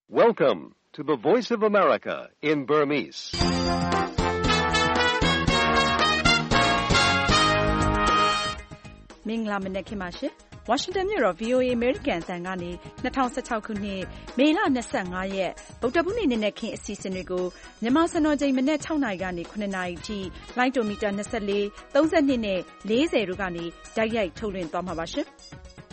Welcome to the Voice of America in Burmese. ။မင်္ဂလာမနက်ခင်းပါရှင်။ Washington မြို့တော် VOA American အသံကနေ2016ခုနှစ်မေလ25ရက်ဗုဒ္ဓဘူးနေ့နေ့ခင်းအစီအစဉ်တွေကိုမြန်မာစံတော်ချိန်မနက်6နာရီကနေ9နာရီထိလိုင်းတိုမီတာ24 32နဲ့40တို့ကနေတိုက်ရိုက်ထုတ်လွှင့်သွားမှာပါရှင်။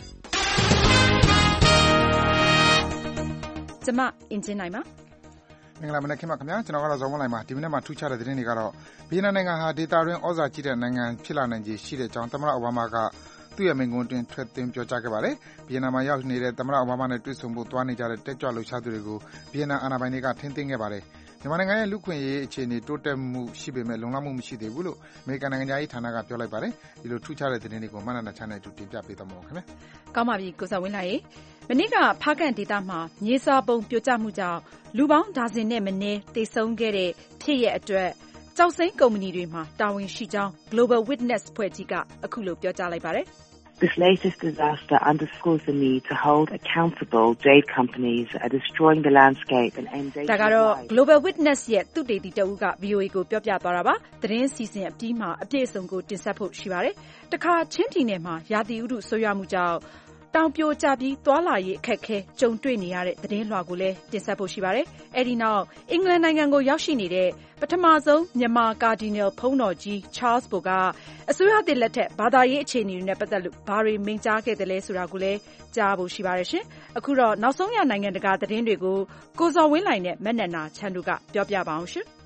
ကျွန်မအင်ဂျင်နိုင်ပါမင်္ဂလာမနက်ခင်းပါခင်ဗျာကျွန်တော်ကတော့ဇော်မလိုက်ပါဒီမနက်မှာထူးခြားတဲ့သတင်းတွေကတော့ဗီယက်နမ်နိုင်ငံဟာဒေသတွင်းဩဇာကြီးတဲ့နိုင်ငံဖြစ်လာနိုင်ခြေရှိတဲ့အကြောင်းသမ္မတအိုဘားမားကသူ့ရဲ့မိန့်ခွန်းတွင်ထွက်သင်းပြောကြားခဲ့ပါတယ်ဗီယက်နမ်မှာရောက်နေတဲ့သမ္မတအိုဘားမားနဲ့တွေ့ဆုံဖို့သွားနေကြတဲ့တက်ကြွလှုပ်ရှားသူတွေကိုဗီယက်နမ်အာဏာပိုင်တွေကထိန်းသိမ်းခဲ့ပါတယ်မြန်မာနိုင်ငံရဲ့လူ့ခွင့်ရေးအခြေအနေတိုးတက်မှုရှိပေမဲ့လုံလောက်မှုမရှိသေးဘူးလို့အမေရိကန်နိုင်ငံသားရေးဌာနကပြောလိုက်ပါတယ်ဒီလိုထူးခြားတဲ့သတင်းတွေကိုမနက်နဲ့ချမ်းနဲ့အတူတင်ပြပေးသွားမှာပါခင်ဗျာကောင်းပါပြီကိုစောဝင်းလာရေမနေ့ကဖားကန့်ဒေသမှာမြေစာပုံပြိုကျမှုကြောင့်လူပေါင်းဒါဇင်နဲ့မနည်းသေဆုံးခဲ့တဲ့ဖြစ်ရပ်အတွက်ကြောက်စိမ်းကုမ္ပဏီတွေမှာတာဝန်ရှိကြောင်း Global Witness ဖွဲ့ကြီးကအခုလိုပြောကြားလိုက်ပါတယ် This latest disaster underscores the need to hold accountable jade companies that are destroying the landscape and endangering ဒါကတော့ Global Witness ရဲ့သုတေသီတဦးက VOA ကိုပြောပြသွားတာပါသတင်းစီစဉ်အပြီးမှာအပြည့်အစုံကိုတင်ဆက်ဖို့ရှိပါတယ်တခါချင်းပြည်နယ်မှာရာသီဥတုဆိုးရွားမှုကြောင့်တောင်ပြိုကျပြီးသွားလာရေးအခက်အခဲကြုံတွေ့နေရတဲ့သတင်းလွှာကိုလည်းတင်ဆက်ဖို့ရှိပါတယ်။အဲဒီနောက်အင်္ဂလန်နိုင်ငံကိုရောက်ရှိနေတဲ့ပထမဆုံးမြန်မာကာဒီနယ်ဘုန်းတော်ကြီး Charles Bo ကအစိုးရသစ်လက်ထက်ဘာသာရေးအခြေအနေတွေနဲ့ပတ်သက်လို့ဘာတွေမိန့်ကြားခဲ့တယ်လဲဆိုတာကိုလည်းကြားဖို့ရှိပါတယ်ရှင်။အခုတော့နောက်ဆုံးရနိုင်ငံတကာသတင်းတွေကိုကိုဇော်ဝင်းလှိုင်နဲ့မက်နန္နာချန်တို့ကပြောပြပါအောင်ရှင်။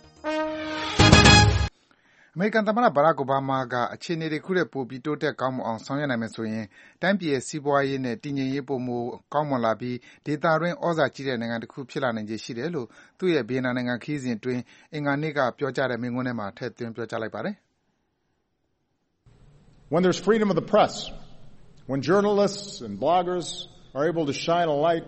အမေရိကန်သမ္မတဘရာ့ခ်အိုဘားမားကအခြေအနေတွေခုထက်ပိုပြီးတိုးတက်ကောင်းမွန်အောင်ဆောင်ရွက်နိုင်မယ်ဆိုရင်တိုင်းပြည်ရဲ့စီးပွားရေးနဲ့တည်ငြိမ်ရေးပိုမိုကောင်းမွန်လာပြီးဒေသတွင်းဩဇာကြီးတဲ့နိုင်ငံတစ်ခုဖြစ်လာနိုင်ခြေရှိတယ်လို့သူ့ရဲ့ဗီယက်နမ်နိုင်ငံခရီးစဉ်အတွင်းအင်္ဂါနေ့ကပြောကြားတဲ့မိန့်ခွန်းထဲမှာထည့်သွင်းပြောကြားလိုက်ပါတယ်။ When there's freedom of the press, when journalists and bloggers are able to shine a light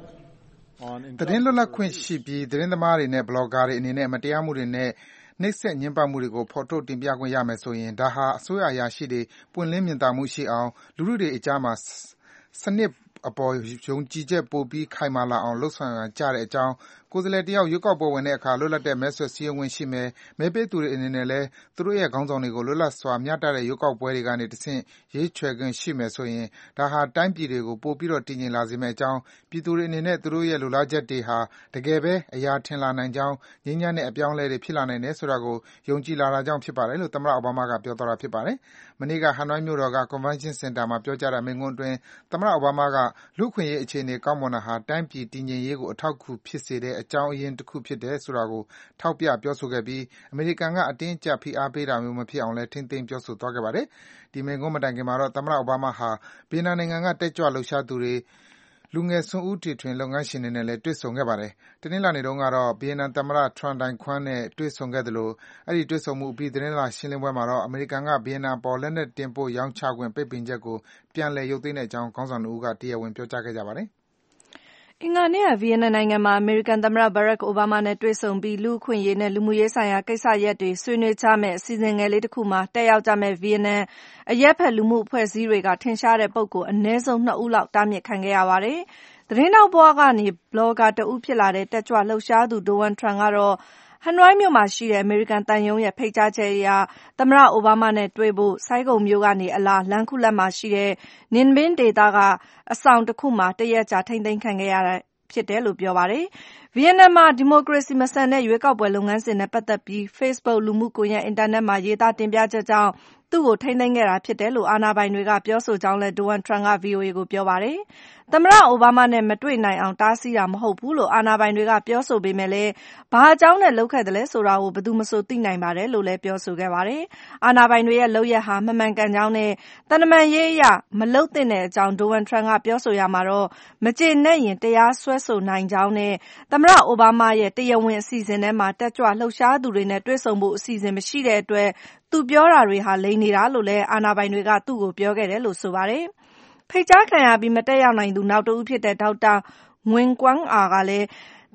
on သတင်းလွတ်လပ်ခွင့်ရှိပြီးသတင်းသမားတွေနဲ့ဘလော့ဂါတွေအနေနဲ့မတရားမှုတွေနဲ့နှိပ်စက်ညှဉ်းပန်းမှုတွေကိုဖော်ထုတ်တင်ပြခွင့်ရမယ်ဆိုရင်ဒါဟာအစိုးရအရာရှိတွေပွင့်လင်းမြင်သာမှုရှိအောင်လူထုတွေအကြားမှာစနစ်အပေါ်ယုံကြည်ချက်ပိုပြီးခိုင်မာလာအောင်လှုပ်ဆောင်ရကြတဲ့အကြောင်းကိုယ်စားလှယ်တယောက်ရွေးကောက်ပွဲဝင်တဲ့အခါလွတ်လပ်တဲ့မဲဆွယ်စည်းရုံးခွင့်ရှိမယ်မဲပေးသူတွေအနေနဲ့လည်းသူတို့ရဲ့ခေါင်းဆောင်တွေကိုလွတ်လပ်စွာမျှတတဲ့ရွေးကောက်ပွဲတွေကနေတဆင့်ရွေးချယ်ခွင့်ရှိမယ်ဆိုရင်ဒါဟာတိုင်းပြည်တွေကိုပိုပြီးတော့တည်ငြိမ်လာစေမယ့်အကြောင်းပြည်သူတွေအနေနဲ့သူတို့ရဲ့လိုလားချက်တွေဟာတကယ်ပဲအရာထင်လာနိုင်ကြောင်းငြိမ်းချမ်းတဲ့အပြောင်းအလဲတွေဖြစ်လာနိုင်တယ်ဆိုတာကိုယုံကြည်လာတာကြောင့်ဖြစ်ပါတယ်လို့သမ္မတအိုဘားမားကပြောသွားတာဖြစ်ပါတယ်မနေ့ကဟနွိုင်းမြို့တော်က Convention Center မှာပြောကြားတဲ့မိန့်ခွန်းအတွင်းသမ္မတအိုဘားမားကလူ့အခွင့်အရေးအခြေအနေကောင်းမွန်တာဟာတိုင်းပြည်တည်ငြိမ်ရေးကိုအထောက်အကူဖြစ်စေတဲ့အကြောင်းအရင်းတစ်ခုဖြစ်တယ်ဆိုတာကိုထောက်ပြပြောဆိုခဲ့ပြီးအမေရိကန်ကအတင်းအကျပ်ဖိအားပေးတာမျိုးမဖြစ်အောင်လည်းထိန်းသိမ်းပြောဆိုသွားခဲ့ပါတယ်ဒီမိန့်ခွန်းမတိုင်ခင်မှာတော့သမ္မတအိုဘားမားဟာဗီယက်နမ်နိုင်ငံကတက်ကြွလှုပ်ရှားသူတွေလူငယ်စွန့်ဦးတီထွင်လုပ်ငန်းရှင်တွေနဲ့လည်းတွေ့ဆုံခဲ့ပါတယ်။တနင်္လာနေ့တုန်းကတော့ဗီယက်နမ်သမ္မတ Tran Dai Quang နဲ့တွေ့ဆုံခဲ့သလိုအဲဒီတွေ့ဆုံမှုအပြီးသတင်းစာရှင်းလင်းပွဲမှာတော့အမေရိကန်ကဗီယက်နမ်အပေါ်လက်နက်တင်ပို့ရောင်းချခွင့်ပိတ်ပင်ချက်ကိုပြန်လည်ရုပ်သိမ်းတဲ့အကြောင်းခေါင်းဆောင်တို့ကတရားဝင်ပြောကြားခဲ့ကြပါတယ်။အင်္ဂါနေ့ကဗီယက်နမ်နိုင်ငံမှာအမေရိကန်သမ္မတဘရက်ခ်အိုဘားမားနဲ့တွေ့ဆုံပြီးလူ့အခွင့်အရေးနဲ့လူမှုရေးဆိုင်ရာကိစ္စရပ်တွေဆွေးနွေးကြမယ့်အစီအစဉ်ငယ်လေးတစ်ခုမှာတက်ရောက်ကြမယ့်ဗီယက်နမ်အရက်ဖက်လူမှုအဖွဲ့အစည်းတွေကထင်ရှားတဲ့ပုဂ္ဂိုလ်အနည်းဆုံး2ဦးလောက်တားမြစ်ခံခဲ့ရပါတယ်။သတင်းတောက်ဘွားကနေဘလော့ဂါတဦးဖြစ်လာတဲ့တက်ကြွလှုပ်ရှားသူဒိုဝန်ထရန်ကတော့ဟနွိုင်းမြို့မှာရှိတဲ့အမေရိကန်သံရုံးရဲ့ဖိတ်ကြားချက်အရသမ္မတအိုဘားမားနဲ့တွေ့ဖို့ဆိုင်းကုံမြို့ကနေအလားလမ်းခုလက်မှာရှိတဲ့နင်ဘင်းဒေသကအဆောင်တစ်ခုမှာတရက်ကြာထိန်းသိမ်းခံခဲ့ရတဲ့ဖြစ်တယ်လို့ပြောပါတယ်။ဗီယက်နမ်မှာဒီမိုကရေစီမဆန်တဲ့ရွေးကောက်ပွဲလုပ်ငန်းစဉ်နဲ့ပတ်သက်ပြီး Facebook လူမှုကွန်ရက်အင်တာနက်မှာရေးသားတင်ပြချက်ကြောင့်သူ့ကိုထိန်းသိမ်းခဲ့တာဖြစ်တယ်လို့အာဏာပိုင်တွေကပြောဆိုကြောင်းလည်းဒိုဝန်ထရန်က VOA ကိုပြောပါတယ်။သမ္မတအိုဘားမားနဲ့မတွေ့နိုင်အောင်တားဆီးတာမဟုတ်ဘူးလို့အာဏာပိုင်တွေကပြောဆိုပေမဲ့လည်းဘာအကြောင်းနဲ့လုပ်ခဲ့တယ်လဲဆိုတာကိုဘယ်သူမှမဆိုသိနိုင်ပါတယ်လို့လည်းပြောဆိုခဲ့ပါတယ်။အာဏာပိုင်တွေရဲ့လုပ်ရက်ဟာမမှန်ကန်ကြောင်းနဲ့တန်တမန်ရေးအရမလုပ်သင့်တဲ့အကြောင်းဒိုဝန်ထရန်ကပြောဆိုရမှာတော့မကျေနပ်ရင်တရားစွဲဆိုနိုင်ကြောင်းနဲ့သမ္မတအိုဘားမားရဲ့တရားဝင်အစီအစဉ်ထဲမှာတက်ကြွလှုပ်ရှားသူတွေနဲ့တွေ့ဆုံဖို့အစီအစဉ်မရှိတဲ့အတွက်သူပြောတာတွေဟာလိမ်နေတာလို့လည်းအာဏာပိုင်တွေကသူ့ကိုပြောခဲ့တယ်လို့ဆိုပါတယ်။ဖိတ်ကြားခံရပြီးမတက်ရောက်နိုင်သူနောက်တဦးဖြစ်တဲ့ဒေါက်တာငွင်ကွမ်အာကလည်းတ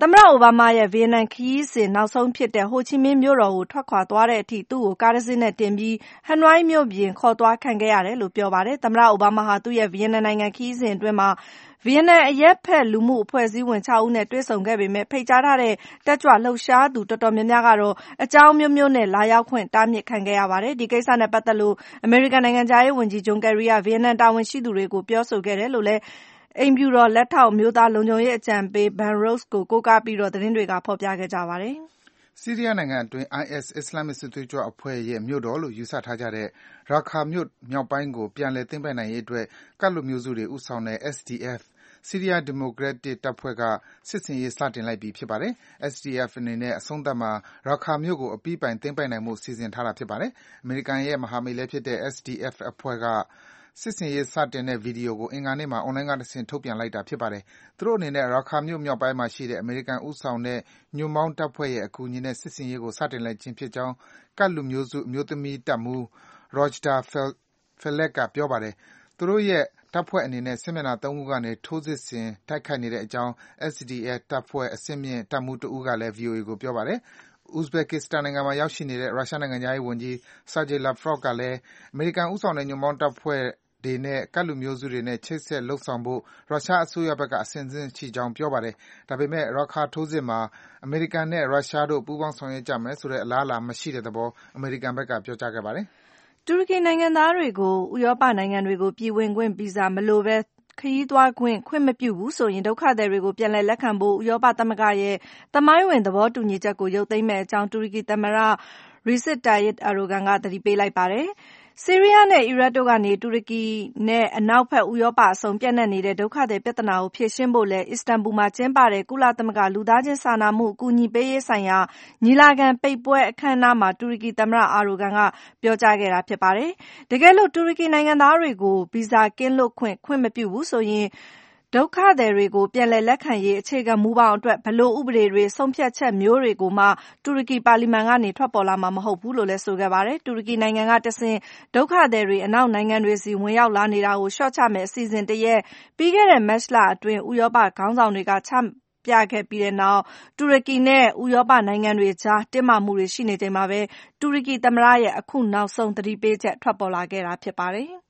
သမ္မတအိုဘားမားရဲ့ဗီယက်နမ်ခရီးစဉ်နောက်ဆုံးဖြစ်တဲ့ဟိုချီမင်းမြို့တော်ကိုထွက်ခွာသွားတဲ့အထိသူ့ကိုကားတစ်စီးနဲ့တင်ပြီးဟနွိုင်းမြို့ပြင်ခေါ်သွားခံခဲ့ရတယ်လို့ပြောပါတယ်။သမ္မတအိုဘားမားဟာသူ့ရဲ့ဗီယက်နမ်နိုင်ငံခရီးစဉ်အတွင်းမှာဗီယက်နမ်အရက်ဖက်လူမှုအဖွဲ့အစည်းဝင်6ဦးနဲ့တွေ့ဆုံခဲ့ပေမဲ့ဖိတ်ကြားထားတဲ့တက်ကြွလှုပ်ရှားသူတော်တော်များများကတော့အကြောင်းမျိုးမျိုးနဲ့လာရောက်ခွင့်တားမြစ်ခံခဲ့ရပါတယ်။ဒီကိစ္စနဲ့ပတ်သက်လို့အမေရိကန်နိုင်ငံခြားရေးဝန်ကြီးဂျွန်ကယ်ရီကဗီယက်နမ်တာဝန်ရှိသူတွေကိုပြောဆိုခဲ့တယ်လို့လည်းအိမ်ဖြူတော်လက်ထောက်မျိုးသားလုံခြုံရေးအကြံပေး Ben Rhodes ကိုကိုးကားပြီးသတင်းတွေကဖော်ပြခဲ့ကြပါတယ်။ဆီးရီးယားနိုင်ငံအတွင်း IS အစ္စလာမစ်စစ်သွေးကြွအဖွဲ့ရဲ့မြို့တော်လို့ယူဆထားကြတဲ့ရာခါမြို့မြောက်ပိုင်းကိုပြန်လည်သိမ်းပိုက်နိုင်ရေးအတွက်ကပ်လူမျိုးစုတွေဦးဆောင်တဲ့ SDF ဆီးရီးယားဒီမိုကရက်တစ်တပ်ဖွဲ့ကစစ်ဆင်ရေးစတင်လိုက်ပြီဖြစ်ပါတယ်။ SDF အနေနဲ့အဆုံးသတ်မှာရာခါမြို့ကိုအပြီးပိုင်သိမ်းပိုက်နိုင်ဖို့စီစဉ်ထားတာဖြစ်ပါတယ်။အမေရိကန်ရဲ့မဟာမိတ်လည်းဖြစ်တဲ့ SDF အဖွဲ့ကစစ်ဆင်ရေးစတင်တဲ့ဗီဒီယိုကိုအင်္ဂါနေ့မှာအွန်လိုင်းကတဆင့်ထုတ်ပြန်လိုက်တာဖြစ်ပါတယ်။သူတို့အနေနဲ့ရာခါမြို့မြောက်ပိုင်းမှာရှိတဲ့အမေရိကန်ဦးဆောင်တဲ့ညွန့်ပေါင်းတပ်ဖွဲ့ရဲ့အကူအညီနဲ့စစ်ဆင်ရေးကိုစတင်လိုက်ခြင်းဖြစ်ကြောင်းကပ်လူမျိုးစုအမျိုးသမီးတပ်မှူး Rojda Fellek ကပြောပါတယ်။သူတို့ရဲ့တပ်ဖွဲ့အနေနဲ့စစ်မျက်နှာ3ခုကနေထိုးစစ်ဆင်တိုက်ခိုက်နေတဲ့အကြောင်း SDF တပ်ဖွဲ့အဆင့်မြင့်တပ်မှူးတဦးကလည်း VOA ကိုပြောပါတယ်။ Uzbekistan နိုင်ငံမှာရောက်ရှိနေတဲ့ရုရှားနိုင်ငံခြားရေးဝန်ကြီး Sergey Lavrov ကလည်းအမေရိကန်ဦးဆောင်တဲ့ညွန့်ပေါင်းတပ်ဖွဲ့တွေနဲ့ကပ်လူမျိုးစုတွေနဲ့ချိတ်ဆက်လုပ်ဆောင်ဖို့ရုရှားအစိုးရဘက်ကအဆင်သင့်ရှိကြောင်းပြောပါတယ်။ဒါပေမဲ့ရာခါထိုးစစ်မှာအမေရိကန်နဲ့ရုရှားတို့ပူးပေါင်းဆောင်ရွက်ကြမယ်ဆိုတဲ့အလားအလာမရှိတဲ့သဘောအမေရိကန်ဘက်ကပြောကြားခဲ့ပါတယ်။တူရကီနိုင်ငံသားတွေကိုဥရောပနိုင်ငံတွေကိုပြည်ဝင်ခွင့်ဗီဇာမလိုဘဲခရီးသွားခွင့်မပြုဘူးဆိုရင်ဒုက္ခသည်တွေကိုပြန်လည်လက်ခံဖို့ဥရောပသမဂ္ဂရဲ့သမိုင်းဝင်သဘောတူညီချက်ကိုရုပ်သိမ်းမယ့်အကြောင်းတူရကီသမ္မတ Recep Tayyip Erdogan ကသတိပေးလိုက်ပါတယ်။ဆီးရီးယားနဲ့အီရတ်တို့ကနေတူရကီနဲ့အနောက်ဘက်ဥရောပအဆုံးပြန့်နှံ့နေတဲ့ဒုက္ခသည်ပြဿနာကိုဖြေရှင်းဖို့လည်းအစ္စတန်ဘူလ်မှာကျင်းပတဲ့ကုလသမဂ္ဂလူသားချင်းစာနာမှုအကူအညီပေးရေးဆိုင်ရာညီလာခံပိတ်ပွဲအခမ်းအနားမှာတူရကီသမ္မတအာရိုဂန်ကပြောကြားခဲ့တာဖြစ်ပါတယ်။တကယ်လို့တူရကီနိုင်ငံသားတွေကိုဗီဇာကင်းလွတ်ခွင့်မပြုဘူးဆိုရင်ဒုက္ခသည်တွေကိုပြန်လည်လက်ခံရေးအခြေခံမူဘောင်အတွက်ဘယ်လိုဥပဒေတွေဆုံးဖြတ်ချက်မျိုးတွေကိုမှတူရကီပါလီမန်ကနေထွက်ပေါ်လာမှာမဟုတ်ဘူးလို့လည်းဆိုခဲ့ပါတယ်။တူရကီနိုင်ငံကတဆင့်ဒုက္ခသည်တွေအနောက်နိုင်ငံတွေစီဝင်ရောက်လာနေတာကိုလျှော့ချမယ့်အစီအစဉ်တရပ်ပြီးခဲ့တဲ့မတ်လအတွင်းဥရောပခေါင်းဆောင်တွေကချပြခဲ့ပြီးတဲ့နောက်တူရကီနဲ့ဥရောပနိုင်ငံတွေကြားတင်းမာမှုတွေရှိနေချိန်မှာပဲတူရကီသမ္မတရဲ့အခုနောက်ဆုံးသတိပေးချက်ထွက်ပေါ်လာခဲ့တာဖြစ်ပါတယ်။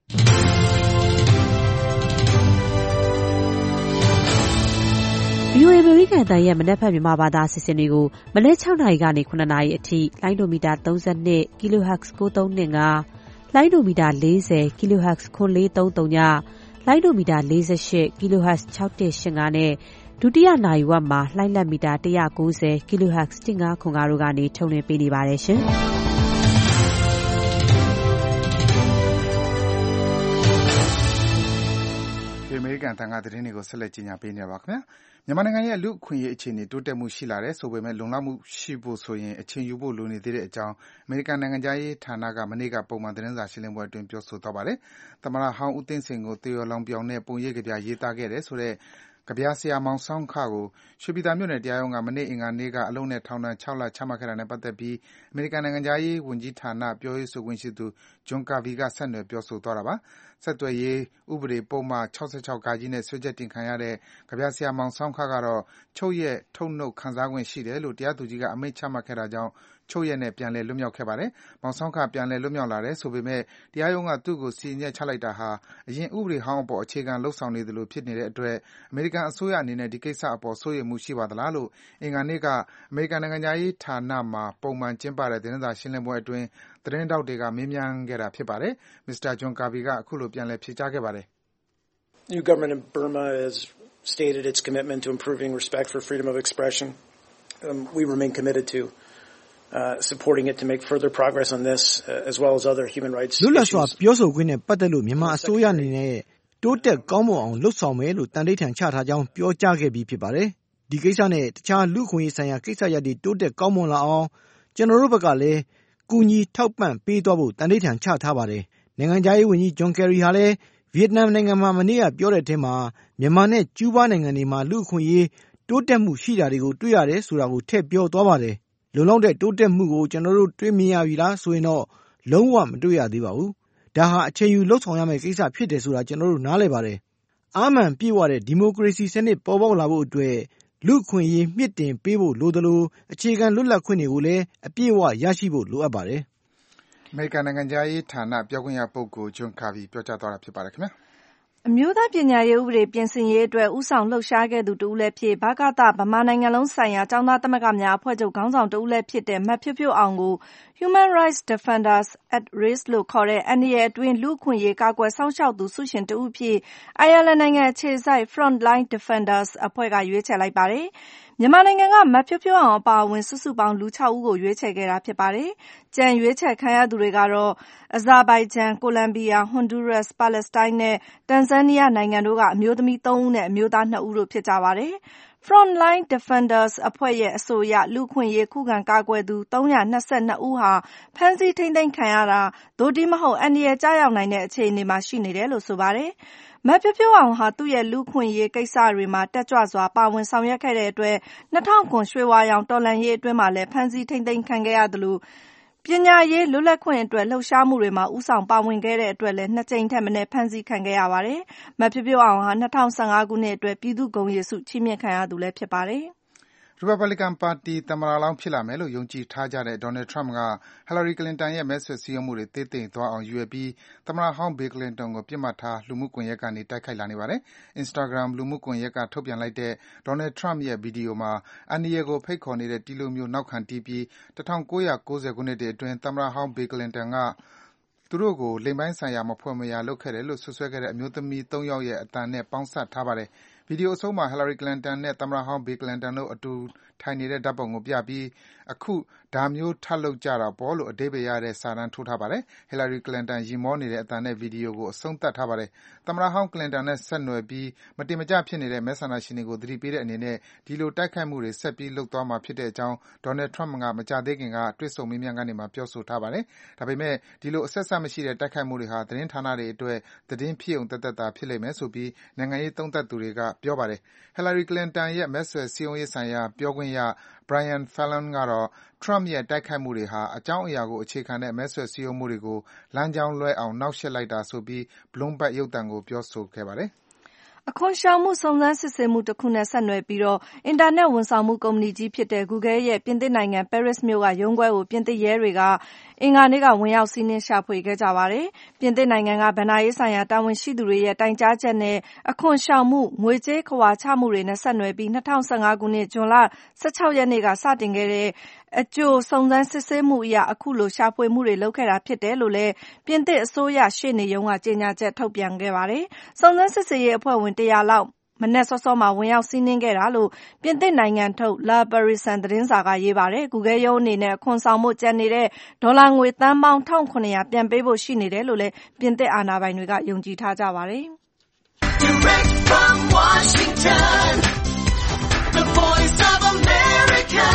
VOA အမေရိကန်အသံရဲ့မနက်ဖြန်မြန်မာဘာသာအစီအစဉ်တွေကိုမနက်6နာရီကနေ9နာရီအထိလိုင်းဒိုမီတာ32 kHz 9325လိုင်းဒိုမီတာ40 kHz 9433ညလိုင်းဒိုမီတာ48 kHz 6185နဲ့ဒုတိယနာရီဝက်မှာလိုင်းလက်မီတာ190 kHz 1505တို့ကနေထုတ်လွှင့်ပေးနေပါတယ်ရှင်။အမေရိကန်တန်ခါသတင်းတွေကိုဆက်လက်ကြီးညာပေးနေပါခင်ဗျာမြန်မာနိုင်ငံရဲ့လူ့အခွင့်အရေးအခြေအနေတိုးတက်မှုရှိလာတယ်ဆိုပေမဲ့လုံလောက်မှုရှိဖို့ဆိုရင်အချိန်ယူဖို့လိုနေသေးတဲ့အကြောင်းအမေရိကန်နိုင်ငံသားရေးဌာနကမနေ့ကပုံမှန်သတင်းစာရှင်းလင်းပွဲအတွင်းပြောဆိုသွားပါတယ်သမ္မတဟောင်းဦးသိန်းစိန်ကိုတေရော်လောင်ပြောင်နဲ့ပုံရိပ်ကြပြရေးသားခဲ့တယ်ဆိုတဲ့ကဗျာဆရာမောင်ဆောင်းခကိုရွှေပြည်သာမြို့နယ်တရားရုံးကမနေ့အင်္ဂါနေ့ကအလုံးနဲ့ထောင်ဒဏ်6လချမှတ်ခဲ့တာနဲ့ပတ်သက်ပြီးအမေရိကန်နိုင်ငံသားရေးဝန်ကြီးဌာနပြောရေးဆိုခွင့်ရှိသူဂျွန်ကာဗီကဆက်နွယ်ပြောဆိုသွားတာပါဆက်သွယ်ရေးဥပဒေပုံမှန်66ကာကြီးနဲ့ဆွဲချက်တင်ခံရတဲ့ကဗျာဆရာမောင်ဆောင်းခကတော့ချုပ်ရဲ့ထုတ်နှုတ်ခန်းစားခွင့်ရှိတယ်လို့တရားသူကြီးကအမိန့်ချမှတ်ခဲ့တာကြောင့်ချုပ်ရက်နဲ့ပြန်လည်လွတ်မြောက်ခဲ့ပါတယ်။မောင်ဆောင်းခပြန်လည်လွတ်မြောက်လာတယ်ဆိုပေမဲ့တရားရုံးကသူ့ကိုစီရင်ချက်ချလိုက်တာဟာအရင်ဥပဒေဟောင်းအပေါ်အခြေခံလှုပ်ဆောင်နေသလိုဖြစ်နေတဲ့အတွက်အမေရိကန်အစိုးရအနေနဲ့ဒီကိစ္စအပေါ်စိုးရိမ်မှုရှိပါသလားလို့အင်္ဂါနေ့ကအမေရိကန်နိုင်ငံသားရေးဌာနမှာပုံမှန်ကျင်းပတဲ့သတင်းစာရှင်းလင်းပွဲအတွင်းသတင်းတောက်တွေကမေးမြန်းခဲ့တာဖြစ်ပါတယ်။ Mr. John Kirby ကအခုလိုပြန်လည်ဖြေကြားခဲ့ပါတယ်။ New government in Burma has stated its commitment to improving respect for freedom of expression. We remain committed to supporting it to make further progress on this as well as other human rights issues. လွတ်လပ်စွာပြောဆိုခွင့်နဲ့ပတ်သက်လို့မြန်မာအစိုးရအနေနဲ့တိုးတက်ကောင်းမွန်အောင်လှုပ်ဆောင်မယ်လို့တန်ဋိဌာန်ချထားကြောင်းပြောကြားခဲ့ပြီးဖြစ်ပါတယ်။ဒီကိစ္စနဲ့တခြားလူ့အခွင့်အရေးဆိုင်ရာကိစ္စရပ်တွေတိုးတက်ကောင်းမွန်လာအောင်ကျွန်တော်တို့ဘက်ကလည်းကူညီထောက်ပံ့ပေးသွားဖို့တန်ဋိဌာန်ချထားပါတယ်။နိုင်ငံခြားရေးဝန်ကြီးဂျွန်ကယ်ရီဟာလည်းဗီယက်နမ်နိုင်ငံမှာမနေ့ကပြောတဲ့အထက်မှာမြန်မာနဲ့ကျူးဘားနိုင်ငံတွေမှာလူ့အခွင့်အရေးတိုးတက်မှုရှိတာတွေကိုတွေ့ရတယ်ဆိုတာကိုထည့်ပြောသွားပါတယ်။လုံလောက်တဲ့တိုးတက်မှုကိုကျွန်တော်တို့တွေ့မြင်ရပြီလားဆိုရင်တော့လုံးဝမတွေ့ရသေးပါဘူး။ဒါဟာအချိန်ယူလှုပ်ဆောင်ရမယ့်ကိစ္စဖြစ်တယ်ဆိုတာကျွန်တော်တို့နားလည်ပါတယ်။အာမန်ပြည့်ဝတဲ့ဒီမိုကရေစီစနစ်ပေါ်ပေါက်လာဖို့အတွက်လူ့အခွင့်အရေးမြင့်တင်ပေးဖို့လိုသလိုအခြေခံလွတ်လပ်ခွင့်တွေကိုလည်းအပြည့်အဝရရှိဖို့လိုအပ်ပါတယ်။အမေရိကန်နိုင်ငံခြားရေးဌာနပြောခွင့်ရပုဂ္ဂိုလ် John Kirby ပြောကြားသွားတာဖြစ်ပါတယ်ခင်ဗျာ။အမျိုးသားပညာရေးဥပဒေပြင်ဆင်ရေးအတွက်ဦးဆောင်လှုပ်ရှားခဲ့သူတဦးလည်းဖြစ်ဗကသဗမာနိုင်ငံလုံးဆိုင်ရာကျောင်းသားသမဂ္ဂများအဖွဲ့ချုပ်ခေါင်းဆောင်တဦးလည်းဖြစ်တဲ့မဖြိုးဖြိုးအောင်ကို Human Rights Defenders at Risk လို့ခေါ်တဲ့အန္တရာယ်အတွင်းလူ့အခွင့်အရေးကာကွယ်စောင့်ရှောက်သူဆုရှင်တဦးဖြစ်အိုင်ယာလန်နိုင်ငံအခြေစိုက် Frontline Defenders အဖွဲ့ကရွေးချယ်လိုက်ပါတယ်။မြန်မာနိုင်ငံကမဖြိုးဖြိုးအောင်အပါအဝင်စုစုပေါင်းလူ 6 ဦးကိုရွေးချယ်ခဲ့တာဖြစ်ပါတယ်။ကျန်ရွေးချယ်ခံရသူတွေကတော့အဇာဘိုင်ဂျန်၊ကိုလံဘီယာ၊ဟွန်ဒူးရပ်စ်၊ပါလက်စတိုင်းနဲ့တန်ဇန်းနီးယားနိုင်ငံတို့ကအမျိုးသမီး 3 ဦးနဲ့အမျိုးသား 2 ဦးတို့ဖြစ်ကြပါတယ်။ Frontline Defenders အဖွဲ့ရဲ့အဆိုအရလူ့အခွင့်အရေးခုခံကာကွယ်သူ322ဦးဟာဖမ်းဆီးထိန်းသိမ်းခံရတာသို့တည်းမဟုတ်အန္တရာယ်ကျရောက်နိုင်တဲ့အခြေအနေမှာရှိနေတယ်လို့ဆိုပါတယ်။မဖြိုးဖြိုးအောင်ဟာသူ့ရဲ့လူ့အခွင့်အရေးကိစ္စတွေမှာတက်ကြွစွာပါဝင်ဆောင်ရွက်ခဲ့တဲ့အတွက်2009ရွှေဝါရောင်တော်လှန်ရေးအတွင်းမှာလည်းဖမ်းဆီးထိန်းသိမ်းခံခဲ့ရသလိုပညာရေးလွတ်လပ်ခွင့်အတွက်လှုပ်ရှားမှုတွေမှာဦးဆောင်ပါဝင်ခဲ့တဲ့အတွက်လည်း2 ကြိမ်ထက်မနည်းဖမ်းဆီးခံခဲ့ရပါတယ်။မဖြိုးဖြိုးအောင်ဟာ2015ခုနှစ်အတွက်ပြည်သူ့ဂုဏ်ရည်ဆုချီးမြှင့်ခံရသူလည်းဖြစ်ပါတယ်။ရီပတ်ဘလီကန်ပါတီသမ္မတလောင်းဖြစ်လာမယ်လို့ယုံကြည်ထားကြတဲ့ Donald Trump က Hillary Clinton ရဲ့မဲဆွယ်စည်းရုံးမှုတွေသေးသိမ်သွားအောင်ရည်ရွယ်ပြီးသမ္မတဟောင်း Bill Clinton ကိုပစ်မှတ်ထားလူမှုကွန်ရက်ကနေတိုက်ခိုက်လာနေပါတယ်။ Instagram လူမှုကွန်ရက်ကထုတ်ပြန်လိုက်တဲ့ Donald Trump ရဲ့ဗီဒီယိုမှာအန္တရာယ်ကိုဖိတ်ခေါ်နေတဲ့တီလိုမျိုးနောက်ခံတီးပြီး1990 ခုနှစ်တွေအတွင်းသမ္မတဟောင်း Bill Clinton ကသူတို့ကိုလိင်ပိုင်းဆိုင်ရာမဖွယ်မရာလုပ်ခဲ့တယ်လို့စွပ်စွဲခဲ့တဲ့အမျိုးသမီး 3 ယောက်ရဲ့အသံနဲ့ပေါင်းစပ်ထားပါတယ်။ဗီဒီယိုအဆုံးမှာ Hillary Clinton နဲ့သမ္မတဟောင်း Bill Clinton တို့အတူထိုင်နေတဲ့ဓါတ်ပုံကိုပြပြီးအခုဒါမျိုးထပ်လုပ်ကြတာပေါ့လို့အဓိပ္ပါယ်ရတဲ့စာတန်းထိုးထားပါတယ်။ Hillary Clinton ရယ်မောနေတဲ့အသံနဲ့ဗီဒီယိုကိုအဆုံးသတ်ထားပါတယ်။သမ္မတဟောင်း Clinton နဲ့ဆက်နွယ်ပြီးမတင်မကျဖြစ်နေတဲ့မဲဆန္ဒရှင်တွေကိုသတိပေးတဲ့အနေနဲ့ဒီလိုတိုက်ခိုက်မှုတွေဆက်ပြီးလုပ်သွားမှာဖြစ်တဲ့အကြောင်း Donald Trump ကမကြာသေးခင်ကတွေ့ဆုံမေးမြန်းခန်းတွေမှာပြောဆိုထားပါတယ်။ဒါပေမဲ့ဒီလိုအဆက်အစပ်မရှိတဲ့တိုက်ခိုက်မှုတွေဟာသတင်းဌာနတွေအတွက်သတင်းဖြစ်ရုံသက်သက်သာဖြစ်လိမ့်မယ်ဆိုပြီးနိုင်ငံရေးသုံးသပ်သူတွေကပြောပါတယ်။ Hillary Clinton ရဲ့မဲဆွယ်စည်းရုံးရေးဆိုင်ရာပြောခွင့်ရ Brian Fallon ကတော့ Trump ရဲ့တိုက်ခိုက်မှုတွေဟာအကြောင်းအရာကိုအခြေခံတဲ့မဲဆွယ်စည်းရုံးမှုတွေကိုလမ်းကြောင်းလွဲအောင်နှောင့်ယှက်လိုက်တာဆိုပြီး Bloomberg ရုပ်သံကိုပြောဆိုခဲ့ပါတယ်။အခွန်ရှောင်မှုစုံစမ်းစစ်ဆေးမှုတခုနဲ့ဆက်နွယ်ပြီးအင်တာနက်ဝန်ဆောင်မှုကုမ္ပဏီကြီးဖြစ်တဲ့ Google ရဲ့ပြင်သစ်နိုင်ငံပဲရစ်မြို့ကရုံးခွဲကိုပြင်သစ်ရဲတွေကအင်္ဂါနေ့ကဝင်ရောက်စီးနင်းရှာဖွေခဲ့ကြပါတယ်။ပြင်သစ်နိုင်ငံကဘဏ္ဍာရေးဆိုင်ရာတာဝန်ရှိသူတွေရဲ့တိုင်ကြားချက်နဲ့အခွန်ရှောင်မှုငွေကြေးခဝါချမှုတွေနဲ့ဆက်နွယ်ပြီး2015ခုနှစ်ဇွန်လ16ရက်နေ့ကစတင်ခဲ့တဲ့အကြိုစုံစမ်းစစ်ဆေးမှုအရအခုလိုရှာဖွေမှုတွေလုပ်ခဲ့တာဖြစ်တယ်လို့လည်းပြင်သစ်အစိုးရရှေ့နေရုံးကကြေညာချက်ထုတ်ပြန်ခဲ့ပါတယ်။စုံစမ်းစစ်ဆေးရေးအဖွဲ့ဝင်100လောက်မနက်စောစောမှာဝင်ရောက်စီးနင်းခဲ့တာလို့ပြင်သစ်နိုင်ငံထုတ် Le Parisien သတင်းစာကရေးပါတယ်။ Google ရုံးအနေနဲ့အခွန်ဆောင်ဖို့ကျန်နေတဲ့ဒေါ်လာငွေသန်းပေါင်း1700ပြန်ပေးဖို့ရှိနေတယ်လို့လည်းပြင်သစ်အာဏာပိုင်တွေကယုံကြည်ထားကြပါတယ်။ Direct from Washington, the Voice of America,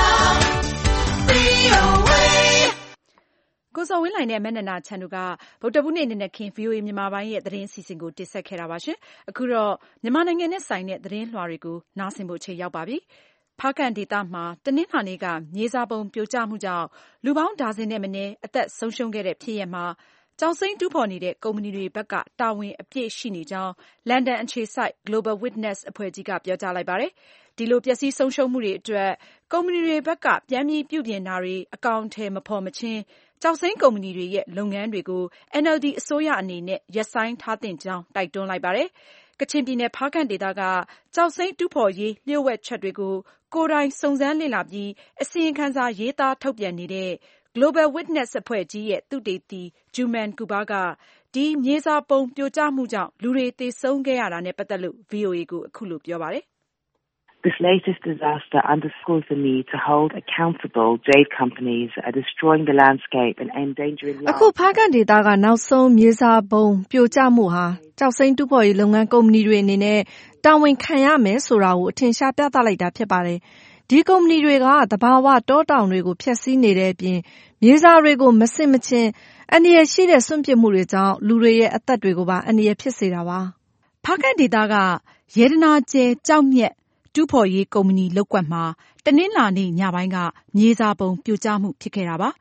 VOA ကိုစောဝင်းလှိုင်နဲ့မနန္နာချန်တို့ကဗုဒ္ဓဘူးနေ့နေ့နဲ့ခင် VOA မြန်မာပိုင်းရဲ့သတင်းအစီအစဉ်ကိုတင်ဆက်ခဲ့တာပါရှင်။အခုတော့မြန်မာနိုင်ငံနဲ့ဆိုင်တဲ့သတင်းလွှာတွေကိုနားဆင်ဖို့ချိန်ရောက်ပါပြီ။ဖားကန့်ဒေသမှာတနင်္လာနေ့ကမြေစာပုံပြိုကျမှုကြောင့်လူပေါင်းဒါဇင်နဲ့မနည်းအသက်ဆုံးရှုံးခဲ့တဲ့ဖြစ်ရပ်မှာကျောက်စိမ်းတူးဖော်နေတဲ့ကုမ္ပဏီတွေဘက်ကတာဝန်အပြည့်ရှိနေကြောင်းလန်ဒန်အခြေစိုက် Global Witness အဖွဲ့ကြီးကပြောကြားလိုက်ပါတယ်။ဒီလိုပျက်စီးဆုံးရှုံးမှုတွေအတွက်ကုမ္ပဏီတွေဘက်ကပြန်ပြီးပြုပြင်တာတွေအကောင်အထည်မဖော်မချင်းကျောက်စိမ်းကုမ္ပဏီတွေရဲ့လုပ်ငန်းတွေကို NLD အစိုးရအနေနဲ့ရပ်ဆိုင်းထားသင့်ကြောင်းတိုက်တွန်းလိုက်ပါတယ်။ကချင်ပြည်နယ်ဖားကန့်ဒေသကကျောက်စိမ်းတူးဖော်ရေးလျှို့ဝှက်ချက်တွေကိုကိုယ်တိုင်စုံစမ်းလေ့လာပြီးအစီရင်ခံစာရေးသားထုတ်ပြန်နေတဲ့ Global Witness အဖွဲ့ကြီးရဲ့သုတေသီ Juman Kubah ကဒီမြေစာပုံပြိုကျမှုကြောင့်လူတွေသေဆုံးခဲ့ရတာနဲ့ပတ်သက်လို့ VOA ကိုအခုလိုပြောပါတယ်။ This latest disaster underscores the need to hold accountable jade companies destroying the landscape and endangering lives. အခုဖားကန့်ဒေသကနောက်ဆုံးမြေစာပုံပြိုကျမှုဟာကျောက်စိမ်းတူးဖော်ရေးလုပ်ငန်းကုမ္ပဏီတွေအနေနဲ့တာဝန်ခံရမယ်ဆိုတာကိုအထင်ရှားပြသလိုက်တာဖြစ်ပါတယ်။ဒီကုမ္ပဏီတွေကသဘာဝတောတောင်တွေကိုဖျက်ဆီးနေတဲ့အပြင်မြေစာတွေကိုမဆင်မခြင်အန္တရာယ်ရှိတဲ့စွန့်ပစ်မှုတွေကြောင့်လူတွေရဲ့အသက်တွေကိုပါအန္တရာယ်ဖြစ်စေတာပါ။ဖားကန့်ဒေသကရတနာကျဲကျောက်မျက်တူးဖော်ရေးကုမ္ပဏီလုပ်ကွက်မှာတနင်္လာနေ့ညပိုင်းကမြေစာပုံပြိုကျမှုဖြစ်ခဲ့တာပါ။ ဒီ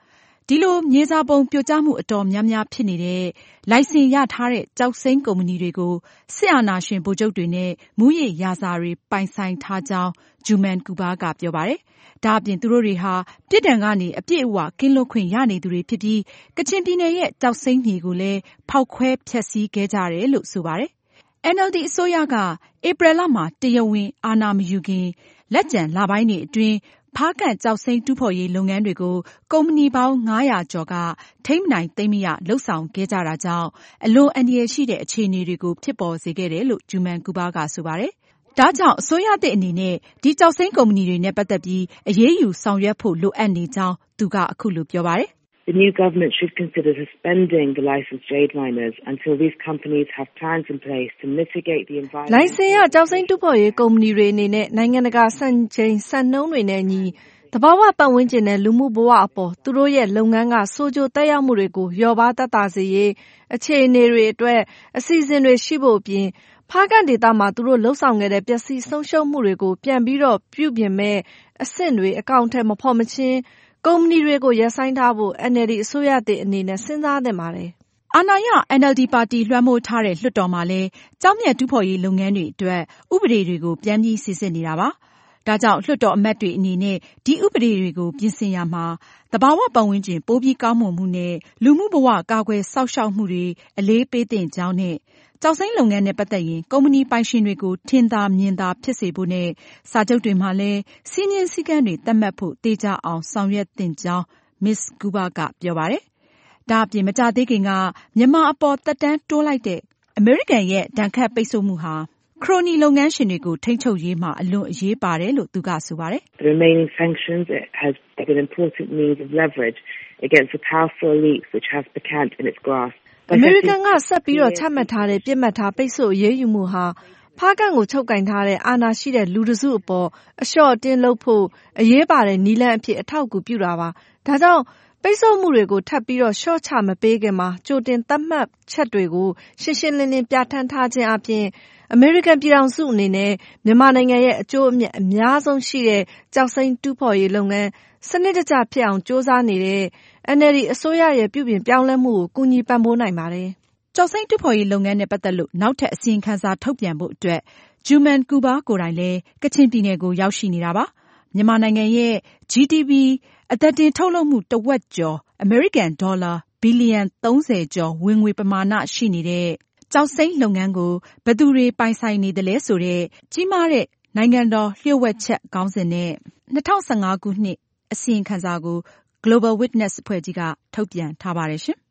ဒီလိုမြေစာပုံပြိုကျမှုအတော်များများဖြစ်နေတဲ့လိုင်စင်ရထားတဲ့ကျောက်စိမ်းကုမ္ပဏီတွေကိုစစ်အာဏာရှင်ဗိုလ်ချုပ်တွေနဲ့မူးယစ်ရာဇာတွေပိုင်ဆိုင်ထားကြောင်းဂျူမန်ကူဘာကပြောပါတယ်။ဒါအပြင်သူတို့တွေဟာပြစ်ဒဏ်ကနေအပြည့်အဝကင်းလွတ်ခွင့်ရနေသူတွေဖြစ်ပြီးကချင်ပြည်နယ်ရဲ့ကျောက်စိမ်းမြေကိုလည်းဖောက်ခွဲဖျက်ဆီးခဲ့ကြတယ်လို့ဆိုပါတယ်။ NLD အစိုးရကဧပြီလမှာတရားဝင်အာဏာမယူခင်လက်ကျန်လပိုင်းတွေအတွင်းဖားကန့်ကျောက်စိမ်းတူးဖော်ရေးလုပ်ငန်းတွေကိုကုမ္ပဏီပေါင်း900ကျော်ကထိန်းမနိုင်သိမ်းမရလုပ်ဆောင်ခဲ့ကြတာကြောင့်အလွန်အန္တရာယ်ရှိတဲ့အခြေအနေတွေကိုဖြစ်ပေါ်စေခဲ့တယ်လို့ဂျူမန်ကူဘာကဆိုပါတယ်။ဒါကြောင့်အစိုးရသစ်အနေနဲ့ဒီကျောက်စိမ်းကုမ္ပဏီတွေနဲ့ပတ်သက်ပြီးအရေးယူဆောင်ရွက်ဖို့လိုအပ်နေကြောင်းသူကအခုလိုပြောပါတယ်။ The new government should consider suspending the licensed jade miners until these companies have plans in place to mitigate the environment. လိုင်စင်ရကျောက်စိမ်းတူးဖော်ရေးကုမ္ပဏီတွေအနေနဲ့နိုင်ငံတကာစံချိန်စံနှုန်းတွေနဲ့ညီသဘာဝပတ်ဝန်းကျင်နဲ့လူမှုဘဝအပေါ်သူတို့ရဲ့လုပ်ငန်းကဆိုးကျိုးသက်ရောက်မှုတွေကိုလျော့ပါးသက်သာစေရေးအခြေအနေတွေအတွက်အစီအစဉ်တွေရှိဖို့အပြင်ဖားကန့်ဒေသမှာသူတို့လှုပ်ဆောင်ခဲ့တဲ့ပျက်စီးဆုံးရှုံးမှုတွေကိုပြန်ပြီးတော့ပြုပြင်မဲ့အဆင့်တွေအကောင့်ထဲမဖော်မချင်းကုမ္ပဏီတွေကိုရပ်ဆိုင်းထားဖို့ NLD အစိုးရသစ်အနေနဲ့စဉ်းစားသင့်ပါတယ်။အာဏာရ NLD ပါတီလွှမ်းမိုးထားတဲ့လွှတ်တော်မှာလည်းကျောက်မျက်တူးဖော်ရေးလုပ်ငန်းတွေအတွက်ဥပဒေတွေကိုပြန်ပြီးစိစစ်နေတာပါ။ဒါကြောင့်လွှတ်တော်အမတ်တွေအနေနဲ့ဒီဥပဒေတွေကိုပြင်ဆင်ရာမှာသဘာဝပတ်ဝန်းကျင်ပိုပြီးကောင်းမွန်မှုနဲ့လူမှုဘဝကာကွယ်စောင့်ရှောက်မှုတွေအလေးပေးသင့်ကြောင်းနဲ့ကျောက်စိမ်းလုပ်ငန်းနဲ့ပတ်သက်ရင်ကုမ္ပဏီပိုင်ရှင်တွေကိုထင်သာမြင်သာဖြစ်စေဖို့နဲ့စာချုပ်တွေမှာလည်းစည်းမျဉ်းစည်းကမ်းတွေသတ်မှတ်ဖို့သေချာအောင်ဆောင်ရွက်သင့်ကြောင်းမစ္စကူဘာကပြောပါတယ်။ဒါအပြင်မကြာသေးခင်ကမြန်မာအပေါ်သက်တမ်းတိုးလိုက်တဲ့အမေရိကန်ရဲ့ဒဏ်ခတ်ပိတ်ဆို့မှုဟာခရိုနီလုပ်ငန်းရှင်တွေကိုထိန်းချုပ်ရေးမှာအလွန်အရေးပါတယ်လို့သူကဆိုပါတယ်။ The remaining sanctions has an important means of leverage against the powerful elite which has the cant in its grasp. အမေရိကန်ကဆက်ပြီးတော့ချမှတ်ထားတဲ့ပြစ်မှတ်ထားပိတ်ဆို့အရေးယူမှုဟာဖားကန့်ကိုချုပ်ကင်ထားတဲ့အာဏာရှိတဲ့လူတစုအပေါ်အလျှော့အတင်းလုပ်ဖို့အရေးပါတဲ့နည်းလမ်းအဖြစ်အထောက်အကူပြုတာပါ။ဒါကြောင့်ပိတ်ဆို့မှုတွေကိုထပ်ပြီးတော့လျှော့ချမပေးခင်မှာကြိုတင်သတ်မှတ်ချက်တွေကိုရှင်းရှင်းလင်းလင်းပြဋ္ဌာန်းထားခြင်းအပြင်အမေရိကန်ပြည်ထောင်စုအနေနဲ့မြန်မာနိုင်ငံရဲ့အကျိုးအမြတ်အများဆုံးရှိတဲ့ကျောက်စိမ်းတူးဖော်ရေးလုပ်ငန်းစနစ်တကျဖြစ်အောင်ကြိုးစားနေတဲ့ NLD အစိုးရရဲ့ပြုပြင်ပြောင်းလဲမှုကိုကူညီပံ့ပိုးနိုင်ပါတယ်။ကျောက်စိမ်းတူးဖော်ရေးလုပ်ငန်းနဲ့ပတ်သက်လို့နောက်ထပ်အစီရင်ခံစာထုတ်ပြန်ဖို့အတွက်ဂျူမန်ကူဘာကိုယ်တိုင်လည်းကချင်ပြည်နယ်ကိုရောက်ရှိနေတာပါ။မြန်မာနိုင်ငံရဲ့ GDP အသားတင်ထုတ်လုပ်မှုတဝက်ကျော်အမေရိကန်ဒေါ်လာဘီလီယံ30ကျော်ဝင်ငွေပမာဏရှိနေတဲ့ကျောက်စိမ်းလုပ်ငန်းကိုဘယ်သူတွေပိုင်ဆိုင်နေသလဲဆိုတဲ့ကြီးမားတဲ့နိုင်ငံတော်လျှို့ဝှက်ချက်ခေါင်းစဉ်နဲ့2015ခုနှစ်အစီရင်ခံစာကို Global Witness အဖွဲ့ကြီးကထုတ်ပြန်ထားပါတယ်ရှင်။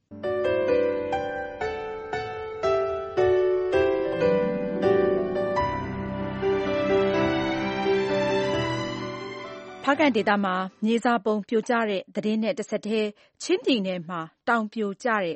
ဖားကန့်ဒေသမှာမြေစာပုံပြိုကျတဲ့သတင်းနဲ့တဆက်တည်းချင်းပြည်နယ်မှာတောင်ပြိုကျတဲ့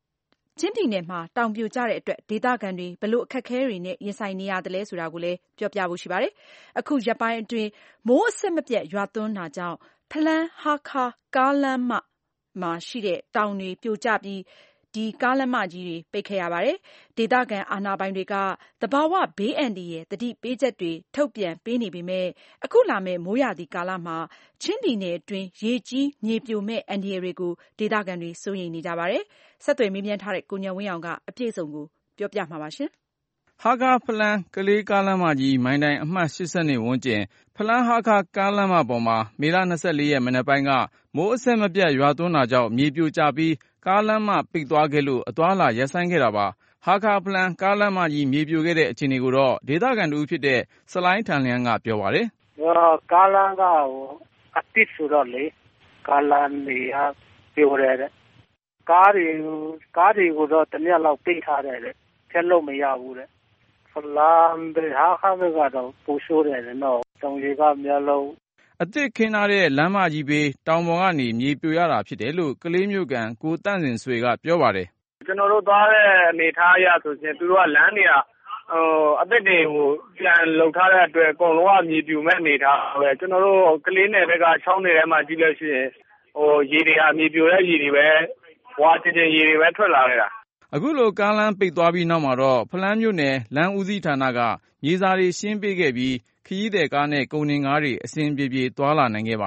အတွက်ဒေသခံတွေဘယ်လိုအခက်အခဲတွေနဲ့ရင်ဆိုင်နေရသလဲဆိုတာကိုလည်းပြောပြဖို့ရှိပါတယ်။အခုရက်ပိုင်းအတွင်းမိုးအဆက်မပြတ်ရွာသွန်းတာကြောင့်ဖလန်းဟားခါးကားလမ်းမမှာရှိတဲ့တောင်တွေပြိုကျပြီးဒီကားလမ်းမကြီးတွေပိတ်ခဲ့ရပါတယ်။ဒေသခံအာဏာပိုင်တွေကသဘာဝဘေးအန္တရာယ်သတိပေးချက်တွေထုတ်ပြန်ပေးနေပေမဲ့အခုလာမယ့်မိုးရာသီကာလမှာချင်းပြည်နယ်အတွင်းရေကြီးမြေပြိုမဲ့အန္တရာယ်တွေကိုဒေသခံတွေစိုးရိမ်နေကြပါတယ်။ဆက်သွယ်မေးမြန်းထားတဲ့ကိုဉာဏ်ဝင်းအောင်ကအပြည့်အစုံကိုပြောပြမှာပါရှင်။ဟားခါးဖလန်းကလေးကားလမ်းမကြီးမိုင်တိုင်အမှတ်82ဝန်းကျင်ဖလန်းဟားခါးကားလမ်းမပေါ်မှာမေလ24ရက်မနက်ပိုင်းကမိုးအဆက်မပြတ်ရွာသွန်းတာကြောင့်မြေပြိုကျပြီးကားလမ်းမပိတ်သွားခဲ့လို့အသွားလာရပ်ဆိုင်းခဲ့တာပါ။ဟားခါးဖလန်းကားလမ်းမကြီးမြေပြိုခဲ့တဲ့အခြေအနေကိုတော့ဒေသခံတူဖြစ်တဲ့စလိုင်းထန်လျန်းကပြောပါတယ်။ကားလမ်းကအတိဆိုတော့လေကားလမ်းတွေကပြိုတယ်တဲ့။ကားတွေကိုတော့တနည်းလောက်ပိတ်ထားတယ်တဲ့။ဖြတ်လို့မရဘူးတဲ့။ဖလန်းဟားခါးကတော့ပူဆိုးတယ်နော်။တောင်တွေကများလုံးအသစ်ခင်းထားတဲ့လမ်းမကြီးဘေးတောင်ပေါ်ကနေမြေပြိုရတာဖြစ်တယ်လို့ကလေးမျိုးကန်ကိုတန့်စင်ဆွေကပြောပါတယ်။ကျွန်တော်တို့သွားတဲ့အနေထားအရဆိုရင်သူတို့ကလမ်းတွေကအသစ်တွေကိုပြန်လုံထားတဲ့အတွက်အကုန်လုံးကမြေပြိုမဲ့အနေထားပဲကျွန်တော်တို့ကလေးနယ်ဘက်ကချောင်းတွေထဲမှာကြည့်လို့ရှိရင်ရေတွေကမြေပြိုတဲ့ရေတွေပဲဝါကျင်ရေတွေပဲထွက်လာနေတာအခုလိုကားလမ်းပိတ်သွားပြီးနောက်မှာတော့ဖလန်းမြို့နယ်လမ်းဦးစီးဌာနကမြေစာတွေရှင်းပေးခဲ့ပြီးခရီးသည်ကားနဲ့ကုန်တင်ကားတွေအဆင်ပြေပြေသွားလာနိုင်ခဲ့ပါတယ်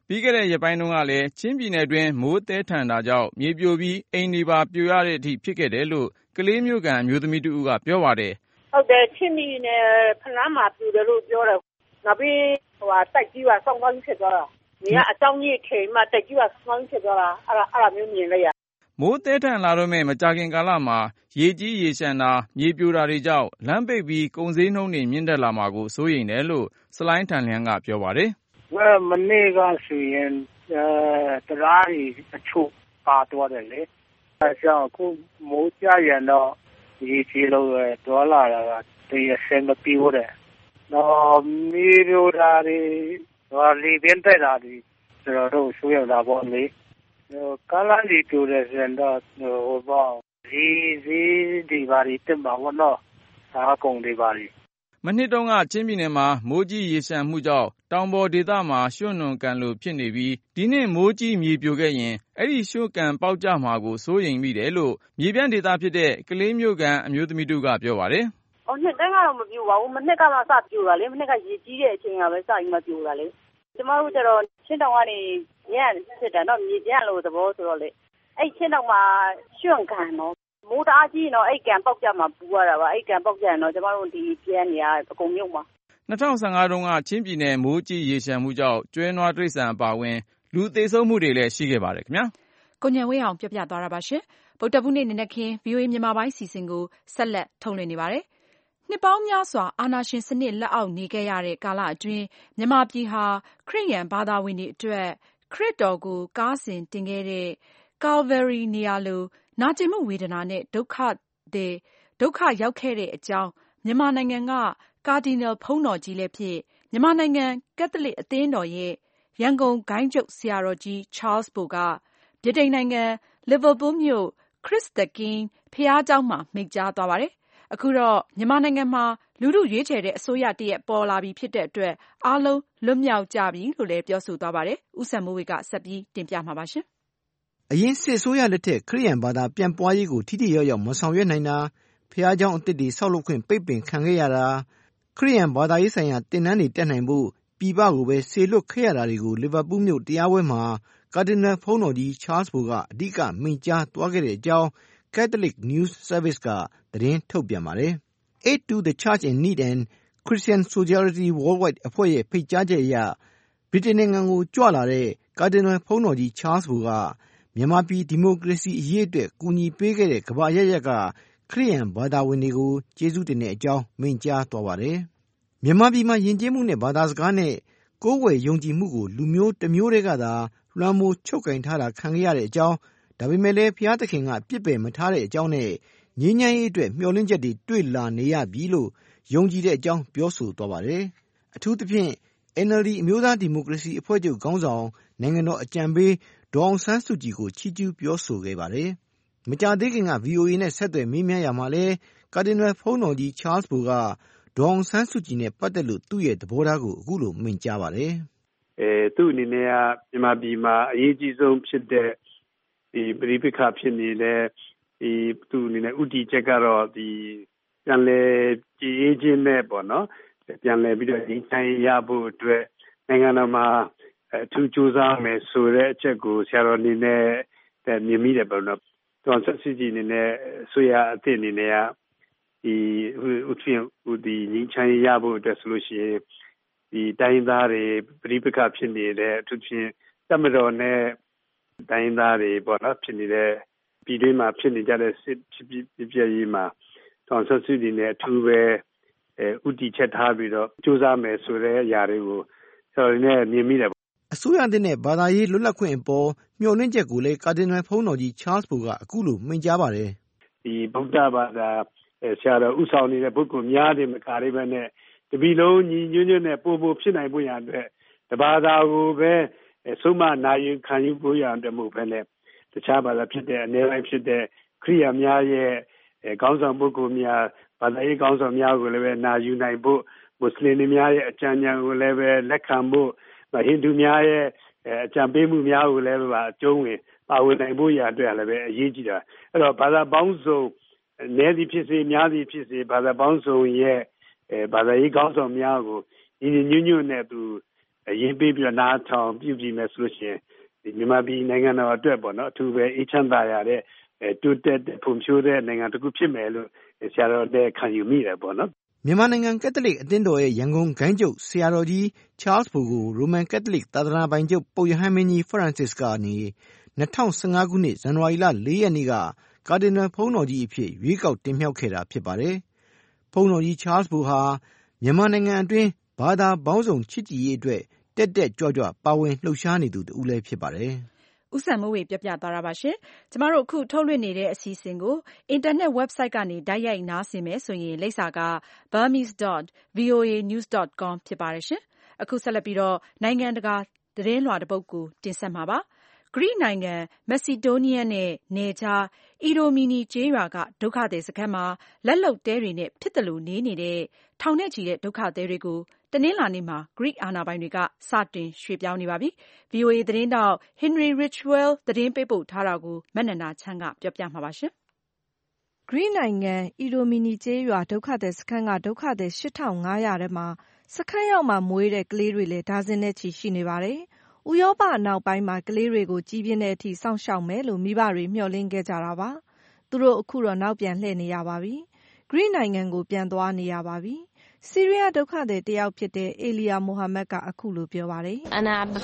ပြီးခဲ့တဲ့ရက်ပိုင်းတုန်းကလည်းချင်းပြည်နယ်တွင်းမိုးသည်းထန်တာကြောင့်မြေပြိုပြီးအိမ်တွေပါပြိုရတဲ့အထိဖြစ်ခဲ့တယ်လို့ကလေးမြို့ကန်အမျိုးသမီးတဦးကပြောပါတယ်။ဟုတ်တယ်ချင်းပြည်နယ်ဖလန်းမှာပြိုတယ်လို့ပြောတယ်။နောက်ပြီးတိုက်ကြီးကစောင်းကောင်းဖြစ်သွားတာ။နေကအကြောင်းကြီးထိန်မှတိုက်ကြီးကစောင်းဖြစ်သွားတာအဲ့ဒါမျိုးမြင်လိုက်ရမိုးသည်းထန်လာတော့မဲ့မကြာခင်ကာလမှာရေကြီးရေရှမ်းတာမြေပြိုတာတွေကြောင့်လမ်းပိတ်ပြီးကုန်စည်နှုန်းတွေမြင့်တက်လာမှာကိုစိုးရိမ်တယ်လို့စလိုင်းထန်လျန်းကပြောပါတယ်။မနေ့ကဆိုရင်တရားတွေအချို့ပါသွားတယ်လေ။အဲကြောင့်အခုမိုးကြရင်တော့ရေကြီးလို့ဒေါ်လာတွေဆင်းမပြေဘူးတဲ့။တော့မြေပြိုတာတွေလေပြင်းတက်တာတွေကျွန်တော်တို့ဆိုရတာပေါ့လေ။ကားလမ်းတွေပြိုတယ်ဆိုရင်တော့ဈေးတွေပါတက်မှာပေါ့နော်။စားကုန်တွေပါမနှစ်တုန်းကချင်းပြည်နယ်မှာမိုးကြီးရေရှမ်းမှုကြောင့်တောင်ပေါ်ဒေသမှာရွှံ့နွံကန်လိုဖြစ်နေပြီးဒီနှစ်မိုးကြီးမြေပြိုခဲ့ရင်အဲ့ဒီရွှံ့ကန်ပေါက်ကျမှာကိုစိုးရိမ်မိတယ်လို့မြေပြန့်ဒေသဖြစ်တဲ့ကလေးမြို့ကန်အမျိုးသမီးတို့ကပြောပါတယ်နှစ်တိုင်းကတော့မပြိုပါဘူးမနှစ်ကမှစပြိုတာလေမနှစ်ကရေကြီးတဲ့အချိန်ကပဲစပြီးမပြိုတာလေကျမတို့ကျတော့ချင်းတောင်ကနေညံ့ဖြစ်တယ်တော့မြေပြန့်လို့သဘောဆိုတော့လေအဲ့ချင်းတောင်မှာရွှံ့ကန်တော့မိုးတအားကြီးတော့အဲ့ကန်ပေါက်ကြမှာပူရတာပါအဲ့ကန်ပေါက်ကြရင်တော့ကျမတို့ဒီပြန်နေရအကုန်မြုပ်မှာ 2015တုန်းကချင်းပြည်နယ်မိုးကြီးရေရှမ်းမှုကြောင့်ကျွဲနွားတိရစ္ဆာန်အပါအဝင်လူသေဆုံးမှုတွေလည်းရှိခဲ့ပါတယ်ခင်ဗျာကိုဉာဏ်ဝင်းအောင်ပြပြသွားတာပါရှင်ဗုဒ္ဓဘုနေ့နေ့ခင်း VOA မြန်မာပိုင်းစီစဉ်ကိုဆက်လက်ထုတ်လွှင့်နေပါတယ်နှစ်ပေါင်းများစွာအာဏာရှင်စနစ်လက်အောက်နေခဲ့ရတဲ့ကာလအတွင်းမြန်မာပြည်ဟာခရစ်ယာန်ဘာသာဝင်တွေအတွက်ခရစ်တော်ကိုကားစဉ်တင်ခဲ့တဲ့ Calvary နေရာလိုနာကျင်မှုဝေဒနာနဲ့ဒုက္ခရောက်ခဲ့တဲ့အကြောင်းမြန်မာနိုင်ငံကကာဒီနယ်ဘုန်းတော်ကြီးလည်းဖြစ်မြန်မာနိုင်ငံကက်သလစ်အသင်းတော်ရဲ့ရန်ကုန်ဂိုဏ်းချုပ်ဆရာတော်ကြီး Charles Bo ကဗြိတိန်နိုင်ငံလီဗာပူးမြို့ Christ the King ဘုရားကျောင်းမှာမိန့်ကြားသွားပါတယ်။အခုတော့မြန်မာနိုင်ငံမှာလူထုရွေးချယ်တဲ့အစိုးရတရပ်ပေါ်လာပြီဖြစ်တဲ့အတွက်အားလုံးလွတ်မြောက်ကြပြီလို့လည်းပြောဆိုသွားပါတယ်။ဦးစံမိုးဝေကဆက်ပြီးတင်ပြမှာပါရှင်။အရင်စစ်အစိုးရလက်ထက်ခရစ်ယာန်ဘာသာပြန်ပွားရေးကိုထိထိရောက်ရောက်မဆောင်ရွက်နိုင်တာဖျားเจ้าအသစ်တွေဆောက်လုပ်ခွင့်ပိတ်ပင်ခံခဲ့ရတာခရစ်ယာန်ဘာသာရေးဆိုင်ရာသင်တန်းတွေတက်နိုင်ဖို့ပြည်ပကိုပဲဆေလွတ်ခဲ့ရတာတွေကိုလီဗာပူးမြို့တရားပွဲမှာကာဒီနယ်ဘုန်းတော်ကြီး Charles Bo ကအဓိကမိန့်ကြားသွားခဲ့တဲ့အကြောင်း Catholic News Service ကသတင်းထုတ်ပြန်ပါတယ်။ Aid to the Church in Need and Christian Solidarity Worldwide အဖွဲ့ရဲ့ဖိတ်ကြားချက်အရဗြိတိန်နိုင်ငံကိုကြွလာတဲ့ကာဒီနယ်ဘုန်းတော်ကြီး Charles Bo ကမြန်မာပြည်ဒီမိုကရေစီအရေးအတွက်ကူညီပေးခဲ့တဲ့ကမ္ဘာရပ်ရပ်ကခရစ်ယာန်ဘာသာဝင်တွေကိုကျေးဇူးတင်တဲ့အကြောင်းမိန့်ကြားသွားပါတယ်။မြန်မာပြည်မှာယဉ်ကျေးမှုနဲ့ဘာသာစကားနဲ့ကိုးကွယ်ယုံကြည်မှုကိုလူမျိုးတစ်မျိုးတည်းကသာလွှမ်းမိုးချုပ်ကင်ထားတာခံခဲ့ရတဲ့အကြောင်းဒါပေမဲ့လည်းဘုရားသခင်ကပြစ်ပယ်မထားတဲ့အကြောင်းနဲ့ငြိမ်းချမ်းရေးအတွက်မျှော်လင့်ချက်တွေတွေ့လာနေရပြီလို့ယုံကြည်တဲ့အကြောင်းပြောဆိုသွားပါတယ်။အထူးသဖြင့် NLD အမျိုးသားဒီမိုကရေစီအဖွဲ့ချုပ်ခေါင်းဆောင်နိုင်ငံတော်အကြံပေးဒေါ်အောင်ဆန်းစုကြည်ကိုချီးကျူးပြောဆိုခဲ့ပါတယ်။မကြာသေးခင်က VOA နဲ့ဆက်သွယ်မေးမြန်းရမှာလဲကာဒီနယ်ဘုန်းတော်ကြီး Charles Bo ကဒေါ်အောင်ဆန်းစုကြည်နဲ့ပတ်သက်လို့သူ့ရဲ့သဘောထားကိုအခုလိုမိန့်ကြားပါတယ်။သူ့အနေနဲ့ကမြန်မာပြည်မှာအရေးကြီးဆုံးဖြစ်တဲ့ဒီပဋိပက္ခဖြစ်နေတဲ့ဒီသူ့အနေနဲ့ဥတီချက်ကတော့ဒီပြန်လည်ကြည်အေးခြင်းနဲ့ပေါ့နော်ပြန်လည်ပြီးတော့ငြိမ်းချမ်းရဖို့အတွက်နိုင်ငံတော်မှာအထူးကြိုးစားမယ်ဆိုတဲ့အချက်ကိုဆရာတော်အနေနဲ့မြင်မိတယ်ပေါ့နော်ဒေါ်ဆက်စီကြီးအနေနဲ့ဆိုရအသစ်အနေနဲ့ကဒီဥထင်ဒီငြိမ်းချမ်းရဖို့အတွက်ဆိုလို့ရှိရင်ဒီတိုင်းသားတွေပဋိပက္ခဖြစ်နေတဲ့အထူးဖြင့်တမတော်နဲ့တိုင်းသားတွေပေါ့နော်ဖြစ်နေတဲ့ပြည်တွင်းမှာဖြစ်နေကြတဲ့စစ်ဖြစ်ပြရေးမှာဒေါ်ဆက်စီကြီးနဲ့အထူးပဲဥတီချက်ထားပြီးတော့ကြိုးစားမယ်ဆိုတဲ့အရာတွေကိုဆရာတော်နဲ့မြင်မိတယ်အစိုးရသစ်နဲ့ဘာသာရေးလွတ်လပ်ခွင့်အပေါ်မျှော်လင့်ချက်ကိုလည်းကာဒီနယ်ဘုန်းတော်ကြီး Charles Bo ကအခုလိုမိန့်ကြားပါတယ်။ဒီဗုဒ္ဓဘာသာဆရာတော်ဥဆောင်နေတဲ့ပုဂ္ဂိုလ်များတယ်မကလေးပဲနဲ့တပီလုံးညီညွတ်ညွတ်နဲ့ပို့ဖြစ်နိုင်ဖို့ရတဲ့တဘာသာကိုပဲဆုံးမနာယူခံယူဖို့ရတဲ့မှုပဲနဲ့တခြားဘာသာဖြစ်တဲ့အနေပိုင်းဖြစ်တဲ့ခရိယာများရဲ့ခေါင်းဆောင်ပုဂ္ဂိုလ်များဘာသာရေးခေါင်းဆောင်များကိုလည်းပဲနာယူနိုင်ဖို့မွတ်စလင်တွေများရဲ့အကြံဉာဏ်ကိုလည်းပဲလက်ခံဖို့ဟိန္ဒူများရဲ့အကြံပေးမှုများကိုလည်းပဲအကျုံးဝင်ပါဝင်နိုင်ဖို့ရအတွက်လည်းပဲအရေးကြီးတာအဲ့တော့ဘာသာပေါင်းစုံနည်းသည်ဖြစ်စေများသည်ဖြစ်စေဘာသာပေါင်းစုံရဲ့ဘာသာရေးခေါင်းဆောင်များကိုညီညွတ်နဲ့သူရင်းပေးပြီးနားထောင်ပြုပြီးမယ်ဆိုလို့ရှိရင်ဒီမြန်မာပြည်နိုင်ငံတော်အတွက်ပေါ့နော်အထူးပဲအေးချမ်းသာရတဲ့တိုးတက်ဖွံ့ဖြိုးတဲ့နိုင်ငံတစ်ခုဖြစ်မယ်လို့ဆရာတော်လည်းခံယူမိတယ်ပေါ့နော်မြန်မာနိုင်ငံကက်သလစ်အသင်းတော်ရဲ့ရန်ကုန်ဂိုင်းချုပ်ဆရာတော်ကြီး Charles Bo ကိုရိုမန်ကက်သလစ်သာသနာပိုင်ချုပ်ပုပ်ရဟန်းမင်းကြီး Francis ကနေ2015ခုနှစ်ဇန်နဝါရီလ4ရက်နေ့ကကာဒီနယ်ဘုန်းတော်ကြီးအဖြစ်ရွေးကောက်တင်မြှောက်ခဲ့တာဖြစ်ပါတယ်။ဘုန်းတော်ကြီး Charles Bo ဟာမြန်မာနိုင်ငံအတွင်းဘာသာပေါင်းစုံချစ်ကြည်ရေးအတွက်တက်တက်ကြွကြွပါဝင်လှုပ်ရှားနေသူတဦးလည်းဖြစ်ပါတယ်။ဦးစံမိုးဝေပြပြသွားတာပါရှင်။ကျမတို့အခုထုတ်လွှင့်နေတဲ့အစီအစဉ်ကိုအင်တာနက် website ကနေတိုက်ရိုက်နားဆင်မယ်ဆိုရင်လိပ်စာက burmese.voanews.com ဖြစ်ပါတယ်ရှင်။အခုဆက်လက်ပြီးတော့နိုင်ငံတကာသတင်းလွှာတစ်ပုဒ်ကိုတင်ဆက်မှာပါ။ဂရိနိုင်ငံမက်ဆီဒိုးနီးယားနဲ့နယ်ခြားအီရိုမီနီကျေးရွာကဒုက္ခသည်စခန်းမှာလက်လုပ်တဲတွေနဲ့ဖြစ်သလိုနေနေတဲ့ထောင်နဲ့ချီတဲ့ဒုက္ခသည်တွေကိုတနင်္လာနေ့မှာဂရိအာဏာပိုင်တွေကစတင်ရွှေ့ပြောင်းနေပါပြီ။ VOA သတင်းတောက် Henry Ridgwell သတင်းပေးပို့ထားတာကိုမနန္ဒာချမ်းကပြောပြမှာပါရှင်။ဂရိနိုင်ငံအီရိုမီနီကျေးရွာဒုက္ခသည်စခန်းကဒုက္ခသည် 8,500 ထဲမှာစခန်းရောက်မှမွေးတဲ့ကလေးတွေလည်းဒါဇင်နဲ့ချီရှိနေပါတယ်။ဥရောပအနောက်ပိုင်းမှာကလေးတွေကိုကြီးပြင်းတဲ့အထိစောင့်ရှောက်မယ်လို့မိဘတွေမျှော်လင့်ခဲ့ကြတာပါ။သူတို့အခုတော့နောက်ပြန်လှည့်နေရပါပြီ။ဂရိနိုင်ငံကိုပြန်သွားနေရပါပြီ။ဆီးရီးယားဒုက္ခသည်တယောက်ဖြစ်တဲ့အေလီယာမိုဟာမက်ကအခုလိုပြောပါတယ်။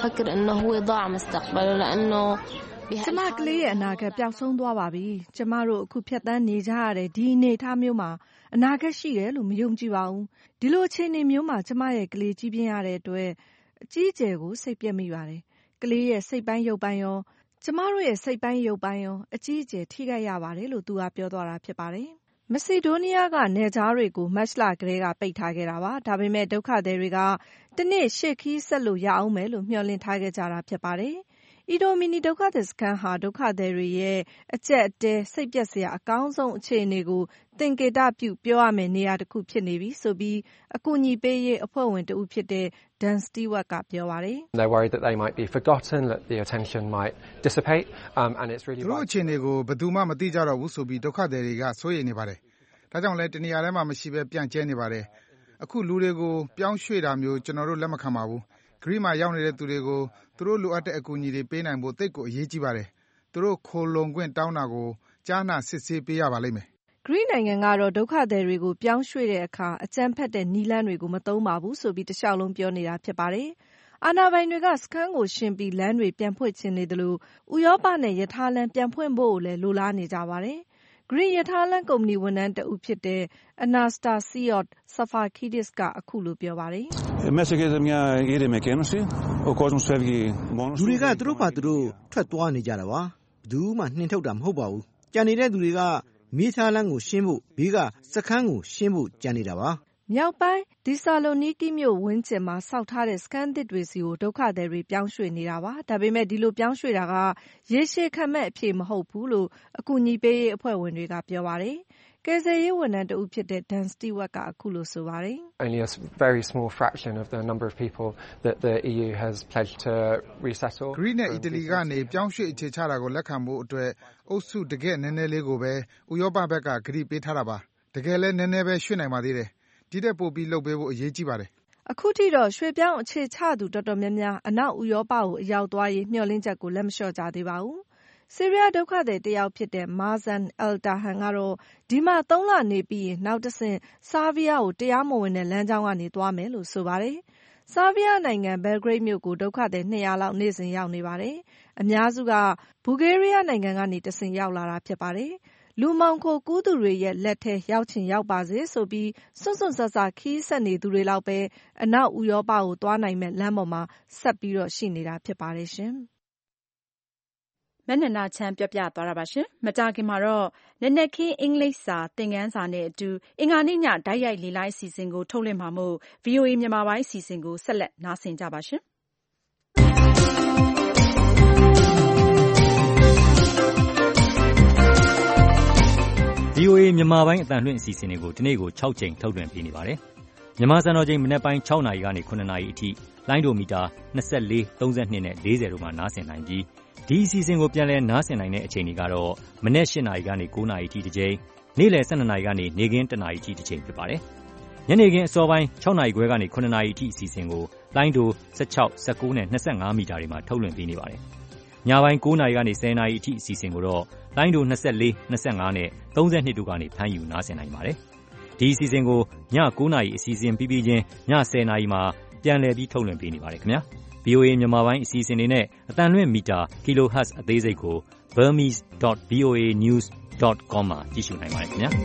ကျမကလေးရဲ့အနာဂတ်ပျောက်ဆုံးသွားပါပြီ။ကျမတို့အခုဖြတ်သန်းနေကြရတဲ့ဒီအနေအထားမျိုးမှာအနာဂတ်ရှိတယ်လို့မယုံကြည်ပါဘူး။ဒီလိုအခြေအနေမျိုးမှာကျမရဲ့ကလေးကြီးပြင်းရတဲ့အတွက်အကြီးအကျယ်ကိုစိတ်ပျက်မိပါတယ်။ကလေးရဲ့စိတ်ပိုင်းရုပ်ပိုင်းရောကျမတို့ရဲ့စိတ်ပိုင်းရုပ်ပိုင်းရောအကြီးအကျယ်ထိခိုက်ရပါတယ်လို့သူကပြောသွားတာဖြစ်ပါတယ်။မက်ဆီဒိုးနီးယားကနယ်ခြားတွေကိုမတ်လကတည်းကပိတ်ထားခဲ့တာပါ။ဒါပေမဲ့ဒုက္ခသည်တွေကတနေ့ရှေ့ခီးဆက်လို့ရအောင်မယ်လို့မျှော်လင့်ထားခဲ့ကြတာဖြစ်ပါတယ်။အီရိုမီနီဒုက္ခသည်စခန်းဟာဒုက္ခသည်တွေရဲ့အကျက်အတဲစိတ်ပျက်စရာအကောင်းဆုံးအခြေအနေကိုသင်္ကေတပြုပြောရမယ့်နေရာတစ်ခုဖြစ်နေပြီဆိုပြီးအကူအညီပေးရေးအဖွဲ့ဝင်တဦးဖြစ်တဲ့ Dan Stewart ကပြောပါတယ်။ They're worried that they might be forgotten, that the attention might dissipate, and it's really သူတို့အခြေအနေကိုဘယ်သူမှမသိကြတော့ဘူးဆိုပြီးဒုက္ခသည်တွေကစိုးရိမ်နေပါတယ်။ဒါကြောင့်လည်းတနေရာထဲမှာမရှိဘဲပြန့်ကျဲနေပါတယ်။အခုလူတွေကိုပြောင်းရွှေ့တာမျိုးကျွန်တော်တို့လက်မခံပါဘူး။ဂရိမှာရောက်နေတဲ့သူတွေကိုသူတို့လိုအပ်တဲ့အကူအညီတွေပေးနိုင်ဖို့သိပ်ကိုအရေးကြီးပါတယ်။သူတို့ခိုလုံခွင့်တောင်းတာကိုကြားနာစစ်ဆေးပေးရပါလိမ့်မယ်။ဂရိနိုင်ငံကတော့ဒုက္ခသည်တွေကိုပြောင်းရွှေ့တဲ့အခါအကြမ်းဖက်တဲ့နည်းလမ်းတွေကိုမသုံးပါဘူးဆိုပြီးတခြားလုံးပြောနေတာဖြစ်ပါတယ်။အာဏာပိုင်တွေကစခန်းကိုရှင်းပြီးလမ်းတွေပြန်ဖွင့်ချင်နေတယ်လို့ဥရောပနဲ့ရထားလမ်းပြန်ဖွင့်ဖို့လည်းလိုလားနေကြပါတယ်။ဂရိရထားလမ်းကုမ္ပဏီဝန်ထမ်းတဦးဖြစ်တဲ့ Anastasios Safakidis ကအခုလိုပြောပါတယ်။လူတွေကသူတို့ဘာသူတို့ထွက်သွားနေကြတာပါ။ဘယ်သူမှနှင်ထုတ်တာမဟုတ်ပါဘူး။ကြံနေတဲ့သူတွေကမြေထားလမ်းကိုရှင်းဖို့ဘေးကစခန်းကိုရှင်းဖို့ကြံနေတာပါ။မြောက်ပိုင်းဒီဆာလိုနီကီမြို့ဝန်းကျင်မှာဆောက်ထားတဲ့စခန်းသစ်တွေစီကိုဒုက္ခသည်တွေပြောင်းရွှေ့နေတာပါ။ဒါပေမဲ့ဒီလိုပြောင်းရွှေ့တာကရေရှည်ခံမဲ့အဖြစ်မဟုတ်ဘူးလို့အကူအညီပေးရေးအဖွဲ့ဝင်တွေကပြောပါတယ်။ကယ်ဆယ်ရေးဝန်ထမ်းတဦးဖြစ်တဲ့ Dan Stewart ကအခုလိုဆိုပါတယ်။ Only a very small fraction of the number of people that the EU has pledged to resettle. ဂရိနဲ့အီတလီကနေပြောင်းရွှေ့အခြေချတာကိုလက်ခံဖို့အတွက်အုပ်စုတကယ်နည်းနည်းလေးကိုပဲဥရောပဘက်ကဂရိပေးထားတာပါ။တကယ်လည်းနည်းနည်းပဲရွှေ့နိုင်ပါသေးတယ်။ဒီတဲ့ပို့ပြီးလုပ်ပေးဖို့အရေးကြီးပါတယ်။အခုထိတော့ရွှေ့ပြောင်းအခြေချသူတော်တော်များများအနောက်ဥရောပကိုအရောက်သွားရေးမျှော်လင့်ချက်ကိုလက်မလျှော့ကြသေးပါဘူး။ဆီးရီးယားဒုက္ခသည်တယောက်ဖြစ်တဲ့ Mazen Eltahan ကတော့ဒီမှာ3 လနေပြီးရင်နောက်တစ်ဆင့်ဆားဗီးယားကိုတရားမဝင်တဲ့လမ်းကြောင်းကနေသွားမယ်လို့ဆိုပါတယ်။ဆားဗီးယားနိုင်ငံဘယ်လ်ဂရိတ်မြို့ကိုဒုက္ခသည်200လောက်နေ့စဉ်ရောက်နေပါတယ်။အများစုကဘူဂေးရီးယားနိုင်ငံကနေတဆင့်ရောက်လာတာဖြစ်ပါတယ်။လူမှောင်ခိုကူးသူတွေရဲ့လက်ထဲရောက်ချင်ရောက်ပါစေဆိုပြီးစွန့်စွန့်ဆဆခီးဆက်နေသူတွေလောက်ပဲအနောက်ဥရောပကိုသွားနိုင်မဲ့လမ်းပေါ်မှာဆက်ပြီးတော့ရှိနေတာဖြစ်ပါတယ်ရှင်။မနန္ဒာချမ်းပြောပြသွားတာပါရှင်။မကြာခင်မှာတော့နက်နက်ခင်းအင်္ဂလိပ်စာသင်ခန်းစာနဲ့အတူအင်္ဂါနေ့ညတိုက်ရိုက်လေလိုင်းအစီအစဉ်ကိုထုတ်လွှင့်မှာမို့ VOA မြန်မာပိုင်းအစီအစဉ်ကိုဆက်လက်နားဆင်ကြပါရှင်။ VOA မြန်မာပိုင်းအသံလွှင့်အစီအစဉ်တွေကိုဒီနေ့ကို6ကြိမ်ထုတ်လွှင့်ပေးနေပါတယ်။မြန်မာစံတော်ချိန်မနက်ပိုင်း6နာရီကနေ9နာရီအထိလိုင်းဒိုမီတာ24, 32နဲ့40တို့မှာနားဆင်နိုင်ပြီးဒီအစီအစဉ်ကိုပြန်လည်နားဆင်နိုင်တဲ့အချိန်တွေကတော့မနက်8နာရီကနေ9နာရီအထိတစ်ကြိမ်နေ့လယ်12နာရီကနေနေ့ခင်း1နာရီအထိတစ်ကြိမ်ဖြစ်ပါတယ်။ညနေခင်းအစောပိုင်း6နာရီခွဲကနေ9နာရီအထိအစီအစဉ်ကိုလိုင်းတို16, 19နဲ့25မီတာတွေမှာထုတ်လွှင့်ပေးနေပါတယ်။ညပိုင်း9နာရီကနေ10နာရီအထိအစီအစဉ်ကိုတော့လိုင်းတို24, 25နဲ့32တို့ကနေဖမ်းယူနားဆင်နိုင်ပါတယ်။ဒီအစီအစဉ်ကိုည9နာရီအစီအစဉ်ပြီးပြီးချင်းည10နာရီမှာပြန်လည်ပြီးထုတ်လွှင့်ပေးနေပါတယ်ခင်ဗျာ။ VOA မြန်မာပိုင်းအစီအစဉ်တွေနဲ့အသံလွှင့်မီတာ kilohertz အသေးစိတ်ကို burmese.voanews.com မှာကြည့်ရှုနိုင်ပါတယ်ခင်ဗျာ။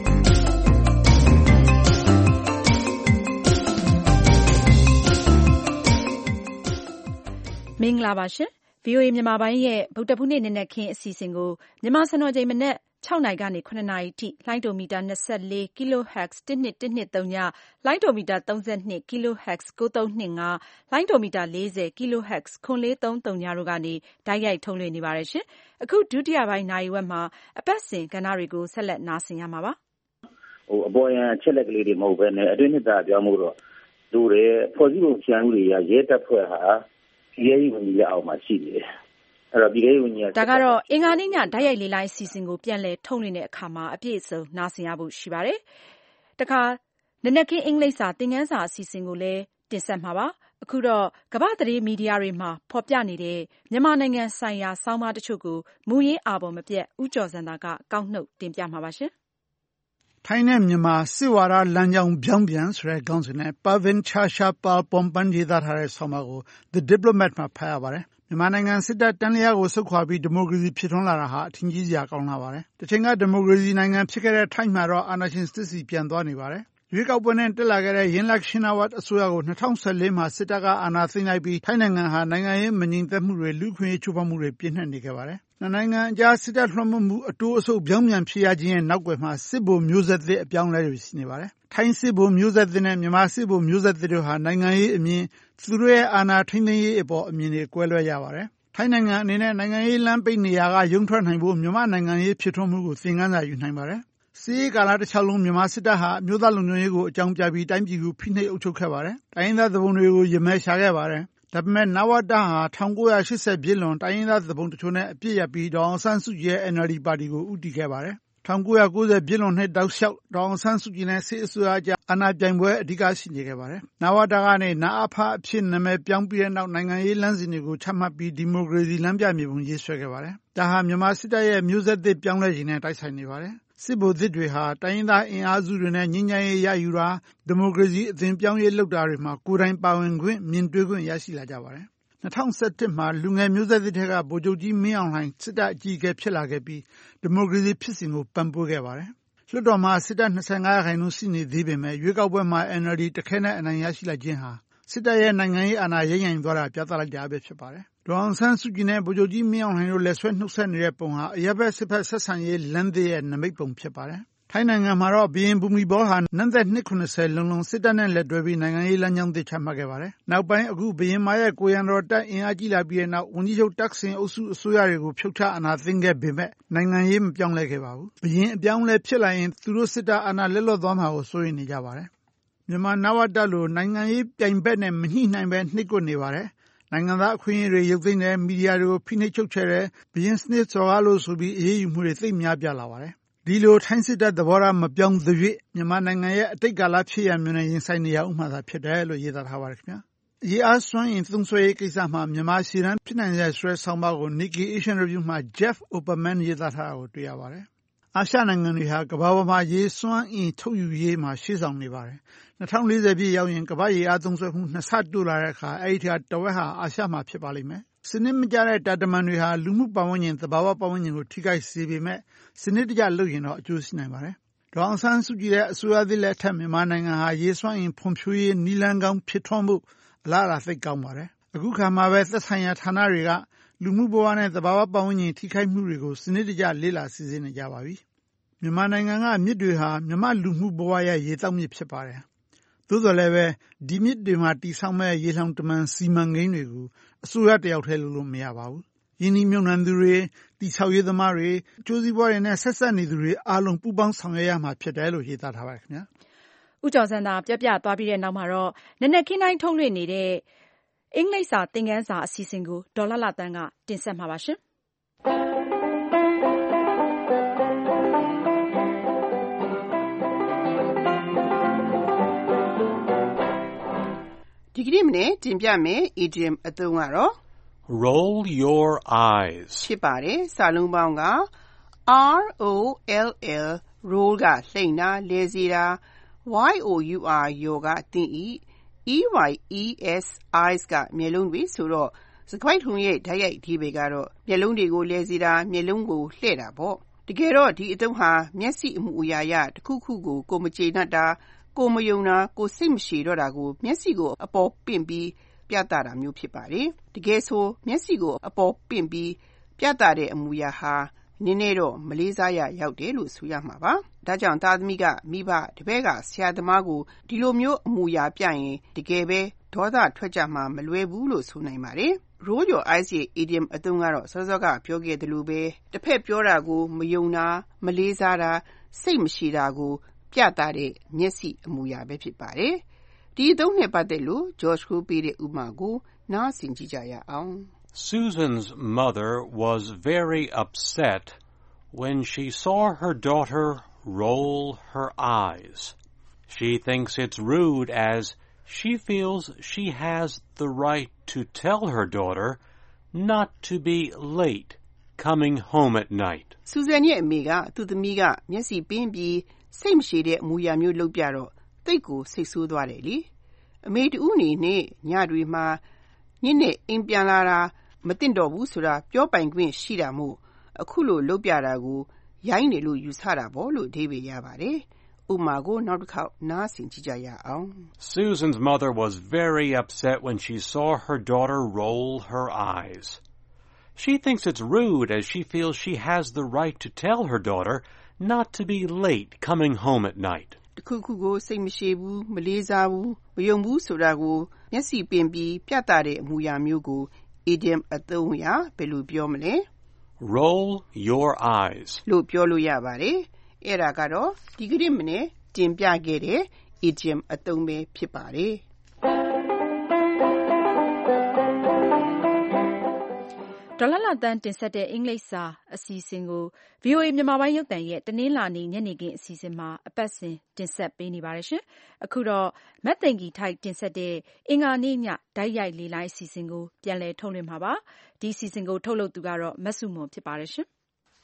မင်္ဂလာပါရှင်။ VOA မြန်မာပိုင်းရဲ့ဗုဒ္ဓဖူးနေ့နံနက်ခင်းအစီအစဉ်ကိုမြန်မာစံတော်ချိန်မနက်6နာရီကနေ9နာရီထိလိုင်းဒိုမီတာ24 kHz 12123ညလိုင်းဒိုမီတာ32 kHz 9325လိုင်းဒိုမီတာ40 kHz 9433ညတို့ကနေတိုက်ရိုက်ထုတ်လွှင့်နေပါတယ်ရှင်။အခုဒုတိယပိုင်းနာရီဝက်မှာအပတ်စဉ်ကဏ္ဍတွေကိုဆက်လက်နားဆင်ရမှာပါ။အပေါ်ယံချက်လက်ကလေးတွေမဟုတ်ဘဲနဲ့အတွင်းနှစ်သာပြောင်းမှုတော့လူတွေဖွဲ့စည်းပုံချမ်းမှုတွေရဲတပ်ဖွဲ့ဟာရဲကြီးဝင်ကြီးအောင်မှရှိနေတယ်။အဲ့တော့ဒီလေးဝင်ကြီးဒါကတော့အင်္ဂါနေ့ညတိုက်ရိုက်လေးလိုင်းအစီအစဉ်ကိုပြန်လည်ထုတ်လွှင့်တဲ့အခါမှာအပြည့်အစုံနားဆင်ရဖို့ရှိပါတယ်။တခါနနက်ခင်းအင်္ဂလိပ်စာသင်ခန်းစာအစီအစဉ်ကိုလည်းတင်ဆက်မှာပါ။အခုတော့ကမ္ဘာ့သတင်းမီဒီယာတွေမှာဖော်ပြနေတဲ့မြန်မာနိုင်ငံဆိုင်ရာဆောင်းပါးတချို့ကိုမူရင်းအာဘော်မပြတ်ဦးကျော်စံသာကကောက်နှုတ်တင်ပြမှာပါရှင်။ထိုင်းနဲ့မြန်မာစစ်ဝါဒလမ်းကြောင်းပြောင်းပြန်ဆိုတဲ့ခေါင်းစဉ်နဲ့ Pavin Chashapal Pompan ရေးသားထားတဲ့ဆောင်းပါးကို The Diplomat မှာဖတ်ရပါတယ်။မြန်မာနိုင်ငံစစ်တပ်တန်းလျားကိုဆုတ်ခွာပြီးဒီမိုကရေစီဖြစ်ထွန်းလာတာဟာအထင်ကြီးစရာကောင်းလာပါတယ်။တချိန်ကဒီမိုကရေစီနိုင်ငံဖြစ်ခဲ့တဲ့ထိုင်းမှာတော့အာဏာရှင်စစ်စီပြန်သွားနေပါတယ်။ရွေးကောက်ပွဲနဲ့တက်လာခဲ့တဲ့ယင်းလက်ရှင်နာဝတ်အစိုးရကို2014မှာစစ်တပ်ကအာဏာသိမ်းလိုက်ပြီးထိုင်းနိုင်ငံဟာနိုင်ငံရေးမငြိမ်သက်မှုတွေလူ့အခွင့်အရေးချိုးဖောက်မှုတွေပြင်းထန်နေခဲ့ပါတယ်။နိုင်ငံအကြားစစ်တပ်လွှမ်းမိုးမှုအတိုးအဆုတ်ပြောင်းပြန်ဖြစ်ရခြင်းရဲ့နောက်ွယ်မှာစစ်ဗိုလ်မျိုးဆက်သစ်အပြောင်းအလဲတွေရှိနေပါတယ်။ထိုင်းစစ်ဗိုလ်မျိုးဆက်သစ်နဲ့မြန်မာစစ်ဗိုလ်မျိုးဆက်သစ်တို့ဟာနိုင်ငံရေးအမြင်သူတို့ရဲ့အာဏာထိန်းသိမ်းရေးအပေါ်အမြင်တွေကွဲလွဲကြပါတယ်။ထိုင်းနိုင်ငံအနေနဲ့နိုင်ငံရေးလမ်းပိတ်နေရာကရုန်းထွက်နိုင်ဖို့မြန်မာနိုင်ငံရေးဖြစ်ထွန်းမှုကိုသင်ခန်းစာယူနိုင်ပါတယ်။စစ်ရေးကာလတစ်လျှောက်လုံးမြန်မာစစ်တပ်ဟာအမျိုးသားလုံခြုံရေးကိုအကြောင်းပြပြီးတိုင်းပြည်ကိုဖိနှိပ်အုပ်ချုပ်ခဲ့ပါတယ်။တိုင်းရင်းသားသူပုန်တွေကိုရမဲရှာခဲ့ပါတယ်။ဒါပေမဲ့နဝတဟာ1980ပြည့်လွန်တိုင်းရင်းသားသူပုန်တချို့နဲ့အပြစ်ရပြီးဒေါ်အောင်ဆန်းစုကြည်ရဲ့ NLD ပါတီကိုဦးတည်ခဲ့ပါတယ်။1990ပြည့်လွန်နှစ်တောက်လျှောက်ဒေါ်အောင်ဆန်းစုကြည်နဲ့စစ်အစိုးရကြားအာဏာပြိုင်ပွဲအဓိကရှိနေခဲ့ပါတယ်။နဝတကနေနအဖအဖြစ်နာမည်ပြောင်းပြီးတဲ့နောက်နိုင်ငံရေးလမ်းစဉ်တွေကိုချမှတ်ပြီးဒီမိုကရေစီလမ်းပြမြေပုံရေးဆွဲခဲ့ပါတယ်။ဒါဟာမြန်မာစစ်တပ်ရဲ့မျိုးဆက်သစ်ပြောင်းလဲခြင်းနဲ့တိုက်ဆိုင်နေပါတယ်။စစ်ဗိုလ်သစ်တွေဟာတိုင်းရင်းသားအင်အားစုတွေနဲ့ငြိမ်းချမ်းရေးရယူတာဒီမိုကရေစီအသွင်ပြောင်းရေးလုပ်တာတွေမှာကိုယ်တိုင်ပါဝင်ခွင့်မြင်တွေ့ခွင့်ရရှိလာကြပါတယ်။2017မှာလူငယ်မျိုးဆက်သစ်တွေကဗိုလ်ချုပ်ကြီးမင်းအောင်လှိုင်စစ်တပ်အကြီးအကဲဖြစ်လာခဲ့ပြီးဒီမိုကရေစီဖြစ်စဉ်ကိုပံ့ပိုးခဲ့ပါတယ်။လွှတ်တော်မှာစစ်တပ်25%ရှိနေသေးပေမဲ့ရွေးကောက်ပွဲမှာ NLD တခဲနဲ့အနိုင်ရရှိလိုက်ခြင်းဟာစစ်တပ်ရဲ့နိုင်ငံရေးအာဏာရိမ့်ရိုင်သွားတာပြသလိုက်တာပဲဖြစ်ပါတယ်။ဒေါ်အောင်ဆန်းစုကြည်နဲ့ဗိုလ်ချုပ်ကြီးမင်းအောင်လှိုင်တို့လက်ဆွဲနှုတ်ဆက်နေတဲ့ပုံဟာအရပ်ဘက်စစ်ဘက်ဆက်ဆံရေးလမ်းသစ်ရဲ့နမိတ်ပုံဖြစ်ပါတယ်။ထိုင်းနိုင်ငံမှာတော့ဘုရင်ဘူမီဘောဟာနန်းသက်နှစ်70လုံးလုံးစစ်တပ်နဲ့လက်တွဲပြီးနိုင်ငံရေးလမ်းကြောင်းသစ်ချမှတ်ခဲ့ပါတယ်။နောက်ပိုင်းအခုဘုရင်မရဲ့ကိုရံတော်တပ်အင်အားကြီးလာပြီးတဲ့နောက်ဝန်ကြီးချုပ်တက်ဆင်အုပ်စုအစိုးရတွေကိုဖြုတ်ချအာဏာသိမ်းခဲ့ပေမဲ့နိုင်ငံရေးမပြောင်းလဲခဲ့ပါဘူး။ဘုရင်အပြောင်းလဲဖြစ်လာရင်သူတို့စစ်တပ်အာဏာလက်လွတ်သွားမှာကိုစိုးရိမ်နေကြပါတယ်။မြန်မာနဝတလိုနိုင်ငံရေးပြိုင်ဘက်နဲ့မညှိနှိုင်းပဲနှိပ်ကွပ်နေပါတယ်။နိုင်ငံသားအခွင့်အရေးတွေရုပ်သိမ်းတယ်မီဒီယာတွေကိုဖိနှိပ်ချုပ်ချယ်တယ်ဘုရင်စနစ်စော်ကားလို့ဆိုပြီးအေးအေးယူမှုတွေသိပ်များပြားလာပါတယ်။ဒီလိုထိုင်းစစ်တပ်သဘောထားမပြောင်းသရွေ့မြန်မာနိုင်ငံရဲ့အတိတ်ကာလဖြစ်ရမျိုးနဲ့ရင်ဆိုင်နေရဥမှသာဖြစ်တယ်လို့ရေးသားထားပါတယ်ခင်ဗျာ။ရေအားစွမ်းအင်သုံးစွဲရေးကိစ္စမှာမြန်မာရှေ့တန်းဖြစ်နိုင်တဲ့ဆွဲဆောင်ပါကို Nikkei Asian Review မှာ Jeff Opperman ရေးသားထားတာကိုတွေ့ရပါတယ်။အာရှနိုင်ငံတွေဟာကမ္ဘာပေါ်မှာရေစွမ်းအင်ထုတ်ယူရေးမှာရှေ့ဆောင်နေပါတယ်။2040ပြည့်ရောက်ရင်ကမ္ဘာရေအားသုံးစွဲမှု2ဆတိုးလာတဲ့အခါအဲ့ဒီတဝက်ဟာအာရှမှာဖြစ်ပါလိမ့်မယ်။စနစ်မကျတဲ့တာတမန်တွေဟာလူမှုပတ်ဝန်းကျင်သဘာဝပတ်ဝန်းကျင်ကိုထိခိုက်စေပေမဲ့စနစ်တကျလုပ်ရင်တော့အကျိုးရှိနိုင်ပါတယ်။ဒေါ်အောင်ဆန်းစုကြည်ရဲ့အစိုးရသစ်လက်ထက်မြန်မာနိုင်ငံဟာရေစွမ်းအင်ဖွံ့ဖြိုးရေးနည်းလမ်းကောင်းဖြစ်ထွန်းမှုအလားအလာသိပ်ကောင်းပါတယ်။အခုခါမှာပဲသက်ဆိုင်ရာဌာနတွေကလူမှုဘဝနဲ့သဘာဝပတ်ဝန်းကျင်ထိခိုက်မှုတွေကိုစနစ်တကျလေ့လာစစ်ဆေးနေကြပါပြီ။မြန်မာနိုင်ငံကမြစ်တွေဟာမြန်မာလူမှုဘဝရဲ့ရေတောက်မြစ်ဖြစ်ပါတယ်။သို့တော်လည်းပဲဒီမြစ်တွေမှာတည်ဆောက်မဲ့ရေလှောင်တမန်စီမံကိန်းတွေကိုအစိုးရတယောက်တည်းလုပ်လို့မရပါဘူး။ယင်းဒီမြုံနှံသူတွေတည်ဆောက်ရေးသမားတွေအကျိုးစီးပွားတွေနဲ့ဆက်ဆက်နေသူတွေအားလုံးပူးပေါင်းဆောင်ရွက်ရမှာဖြစ်တယ်လို့ရေးသားထားပါတယ်ခင်ဗျာ။ဦးကျော်စံသာပြောပြသွားပြီးတဲ့နောက်မှာတော့နနက်ခင်းတိုင်းထုတ်လွှင့်နေတဲ့အင်္ဂလိပ်စာသင်ခန်းစာအစီအစဉ်ကိုဒေါ်လှတန်းကတင်ဆက်မှာပါရှင်။ဒီကနေ့မနေ့တင်ပြမယ် idiom အသုံးကတော့ roll your eyes ဖြစ်ပါတယ်စာလုံးပေါင်းက roll roll ကလှိမ့်တာလဲစေတာ your ယောကတင်းဤ eyes eyes ကမျက်လုံးတွေဆိုတော့စကားထုံရဲ့ဓာတ်ရိုက်ဒီဘေကတော့မျက်လုံးတွေကိုလဲစေတာမျက်လုံးကိုလှဲ့တာပေါ့တကယ်တော့ဒီအသုံးဟာမျက်စိအမှုအရာရတစ်ခုခုကိုမကျေနပ်တာကိုမယုံတာကိုစိတ်မရှိတော့တာကိုမျက်စိကိုအပေါ်ပင့်ပြီးပြသတာမျိုးဖြစ်ပါတယ်တကယ်ဆိုမျက်စိကိုအပေါ်ပင့်ပြီးပြသတဲ့အမှုအရာဟာနည်းနည်းတော့မလေးစားရရောက်တယ်လို့ဆိုရမှာပါဒါကြောင့်သားသမီးကမိဘတပည့်ကဆရာသမားကိုဒီလိုမျိုးအမှုအရာပြရင်တကယ်ပဲဒေါသထွက်ကြမှာမလွယ်ဘူးလို့ဆိုနိုင်ပါတယ် roll your eyes ရဲ့ idiom အသုံးကတော့စောစောကပြောခဲ့သလိုပဲတစ်ဖက်ပြောတာကိုမယုံတာမလေးစားတာစိတ်မရှိတာကိုပြသတဲ့မျက်စိအမူအရာပဲဖြစ်ပါတယ်ဒီအသုံးနဲ့ပတ်သက်လို့ George ကိုပေးတဲ့ဥပမာကိုနားဆင်ကြည့်ကြရအောင် Susan's mother was very upset when she saw her daughter roll her eyes. She thinks it's rude as she feels she has the right to tell her daughter not to be late coming home at night. Susan ရဲ့အမေကသူ့သမီးကမျက်စိပင်းပြီးစိတ်မရှိတဲ့အမူအရာမျိုးလုပ်ပြတော့တိတ်ကိုစိတ်ဆိုးသွားတယ်လေအမေတူအနေနဲ့ညတွေမှာညနေအိမ်ပြန်လာတာမတင်တော့ဘူးဆိုတာပြောပိုင်ခွင့်ရှိတာမို့အခုလိုလုပ်ပြတာကိုရိုင်းတယ်လို့ယူဆတာပေါ့လို့အဓိပ္ပာယ်ရပါတယ်ဥပမာကိုနောက်တစ်ခေါက်နားဆင်ကြည့်ကြရအောင် Susan's mother was very upset when she saw her daughter roll her eyes. She thinks it's rude as she feels she has the right to tell her daughter not to be late coming home at night. တခုခုကိုစိတ်မရှိဘူးမလေးစားဘူးမယုံဘူးဆိုတာကိုမျက်စိပင်ပြီးပြသတဲ့အမူအရာမျိုးကို idiom အသုံးအရဘယ်လိုပြောမလဲ Roll your eyes လို့ပြောလို့ရပါတယ်အဲ့ဒါကတော့ဒီကနေ့မနေ့တင်ပြခဲ့တဲ့ idiom အသုံးပဲဖြစ်ပါတယ်ဒေါ်လာတန်းတင်ဆက်တဲ့အင်္ဂလိပ်စာအစီအစဉ်ကို VOA မြန်မာပိုင်းရုပ်သံရဲ့တနင်္လာနေ့ညနေခင်းအစီအစဉ်မှာအပတ်စဉ်တင်ဆက်ပေးနေပါတယ်ရှင်။အခုတော့မတ်သိင်္ဂီထိုက်တင်ဆက်တဲ့အင်္ဂါနေ့ညဓာတ်ရိုက်လေလိုင်းအစီအစဉ်ကိုပြန်လည်ထုတ်လွှင့်မှာပါ။ဒီအစီအစဉ်ကိုထုတ်လုပ်သူကတော့မဆုမွန်ဖြစ်ပါတယ်ရှင်။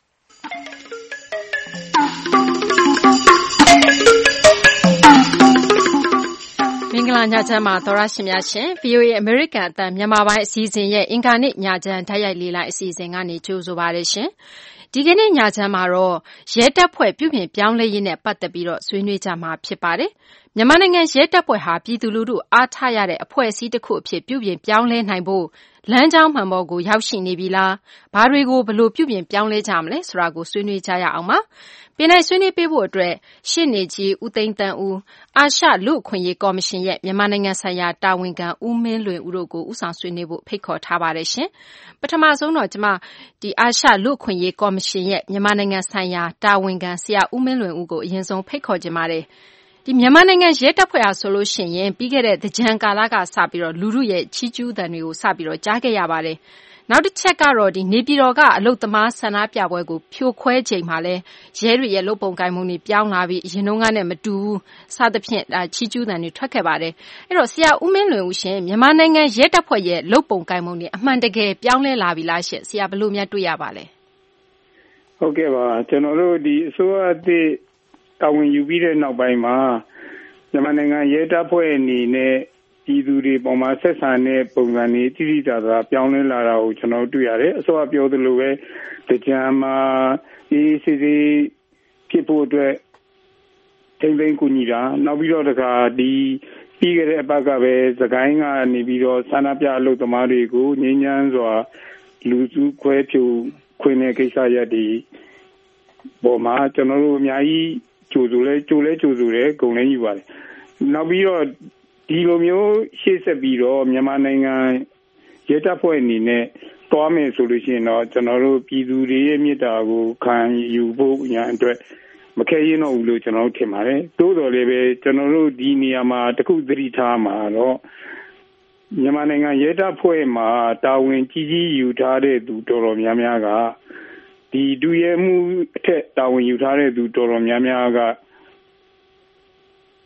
မင်္ဂလာညချမ်းပါသောရရှင်များရှင် VOA အမေရိကန်အသံမြန်မာပိုင်းအစီအစဉ်ရဲ့အင်္ဂါနေ့ညချမ်းဓာတ်ရိုက်လေးလိုက်အစီအစဉ်ကနေကြိုဆိုပါရရှင်ဒီကနေ့ညချမ်းမှာတော့ရဲတပ်ဖွဲ့ပြုပြင်ပြောင်းလဲရေးနဲ့ပတ်သက်ပြီးတော့ဆွေးနွေးကြမှာဖြစ်ပါတယ်မြန်မာနိုင်ငံရဲတပ်ဖွဲ့ဟာပြည်သူလူထုအားထားရတဲ့အဖွဲ့အစည်းတစ်ခုအဖြစ်ပြုပြင်ပြောင်းလဲနိုင်ဖို့လမ်းကြောင်းမှန်ပေါ်ကိုရောက်ရှိနေပြီလားဘာတွေကိုဘယ်လိုပြုပြင်ပြောင်းလဲကြမလဲဆိုတာကိုဆွေးနွေးကြရအောင်ပါပင်နိုင်ဆွေးနွေးပေးဖို့အတွက်ရှေ့နေကြီးဦးသိန်းတန်းဦးအာရှလူ့အခွင့်အရေးကော်မရှင်ရဲ့မြန်မာနိုင်ငံဆိုင်ရာတာဝန်ခံဦးမင်းလွင်ဦးတို့ကိုဦးဆောင်ဆွေးနွေးဖို့ဖိတ်ခေါ်ထားပါတယ်ရှင်ပထမဆုံးတော့ကျွန်မဒီအာရှလူ့အခွင့်အရေးကော်မရှင်ရဲ့မြန်မာနိုင်ငံဆိုင်ရာတာဝန်ခံဆရာဦးမင်းလွင်ဦးကိုအရင်ဆုံးဖိတ်ခေါ်ခြင်းပါတယ်ဒီမြန်မာနိုင်ငံရဲတပ်ဖွဲ့အားဆိုလို့ရှိရင်ပြီးခဲ့တဲ့သကြံကာလကစပြီးတော့လူထုရဲ့ချီးကျူးသံတွေကိုစပြီးတော့ကြားခဲ့ရပါတယ်နောက်တစ်ချက်ကတော့ဒီနေပြည်တော်ကအလုတ်သမားဆန္ဒပြပွဲကိုဖြိုခွဲချိန်မှာလဲရဲတွေရဲ့လုပ်ပုံကိုင်ပုံတွေပြောင်းလာပြီးအရင်တုန်းကနဲ့မတူဘူးစသဖြင့်ချီးကျူးသံတွေထွက်ခဲ့ပါတယ်အဲ့တော့ဆရာဦးမင်းလွင်ဦးရှင်မြန်မာနိုင်ငံရဲတပ်ဖွဲ့ရဲ့လုပ်ပုံကိုင်ပုံတွေအမှန်တကယ်ပြောင်းလဲလာပြီလားရှင်ဆရာဘယ်လိုများတွေ့ရပါလဲဟုတ်ကဲ့ပါကျွန်တော်တို့ဒီအစိုးရအသစ်တာဝန်ယူပြီးတဲ့နောက်ပိုင်းမှာမြန်မာနိုင်ငံရဲတပ်ဖွဲ့အနေနဲ့ပြည်သူတွေပေါ်မှာဆက်ဆံတဲ့ပုံစံတွေတိတိကျကျပြောင်းလဲလာတာကိုကျွန်တော်တွေ့ရတယ်အစိုးရပြောသလိုပဲကြံမှာဒီစီစီဖြစ်ဖို့အတွက်ထိမ့်သိမ်းကူညီတာနောက်ပြီးတော့တခါဒီပြီးခဲ့တဲ့အပတ်ကပဲစကိုင်းကနေပြီးတော့ဆန္ဒပြအလုပ်သမားတွေကိုငြိမ်းချမ်းစွာလူစုခွဲဖြူခွင့်တဲ့ကိစ္စရပ်တွေပေါ်မှာကျွန်တော်တို့အများကြီးကြိုဆိုတယ်ဂုဏ်လည်းယူပါတယ်နောက်ပြီးတော့ဒီလိုမျိုးရှေ့ဆက်ပြီးတော့မြန်မာနိုင်ငံရဲတပ်ဖွဲ့အနေနဲ့တွားမယ်ဆိုလို့ရှိရင်တော့ကျွန်တော်တို့ပြည်သူတွေရဲ့မြစ်တာကိုခံယူဖို့ညာအတွက်မခဲရင်တော့ဘူးလို့ကျွန်တော်တို့ထင်ပါတယ်တိုးတော်လည်းပဲကျွန်တော်တို့ဒီနေရာမှာတခုသတိထားမှာတော့မြန်မာနိုင်ငံရဲတပ်ဖွဲ့မှာတာဝန်ကြီးကြီးယူထားတဲ့သူတော်တော်များများကဒီဒုရဲမှုအထက်တာဝန်ယူထားတဲ့သူတော်တော်များများက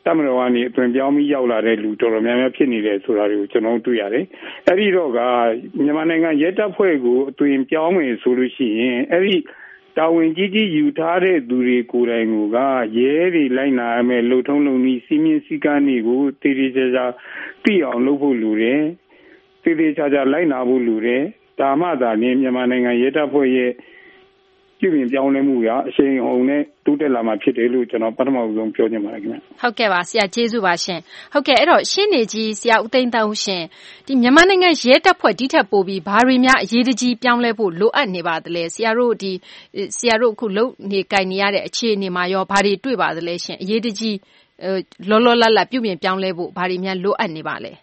တပ်မတော်ကနေအသွင်ပြောင်းပြီးရောက်လာတဲ့လူတော်တော်များများဖြစ်နေတယ်ဆိုတာတွေကိုကျွန်တော်တွေ့ရတယ်။အဲ့ဒီတော့ကမြန်မာနိုင်ငံရဲတပ်ဖွဲ့ကိုအသွင်ပြောင်းမယ်ဆိုလို့ရှိရင်အဲ့ဒီတာဝန်ကြီးကြီးယူထားတဲ့သူတွေကိုယ်တိုင်ကရဲတွေလိုက်နာရမယ်လှုပ်ထုံးလုံနည်းစီမင်းစည်းကမ်းတွေကိုတည်တည်ကြကြသိအောင်လုပ်ဖို့လိုတယ်။တည်တည်ကြကြလိုက်နာဖို့လိုတယ်။ဒါမှသာလျှင်မြန်မာနိုင်ငံရဲတပ်ဖွဲ့ရဲ့ပြုပြင်ပြောင်းလဲမှုကအရှိန်အဟုန်နဲ့တိုးတက်လာမှာဖြစ်တယ်လို့ကျွန်တော်ပထမဆုံးပြောချင်ပါတယ်ခင်ဗျ။ဟုတ်ကဲ့ပါဆရာကျေးဇူးပါရှင်။ဟုတ်ကဲ့အဲ့တော့ရှင်းနေကြီးဆရာဦးသိန်းသန်းဦးရှင်ဒီမြန်မာနိုင်ငံရဲတပ်ဖွဲ့ဒီထက်ပိုပြီးဘာတွေများအရေးတကြီးပြောင်းလဲဖို့လိုအပ်နေပါသလဲဆရာတို့အခုလုပ်နေကြနေရတဲ့အခြေအနေမှာရောဘာတွေတွေ့ပါသလဲရှင်အရေးတကြီးလောလောလတ်လတ်ပြုပြင်ပြောင်းလဲဖို့ဘာတွေများလိုအပ်နေပါလဲ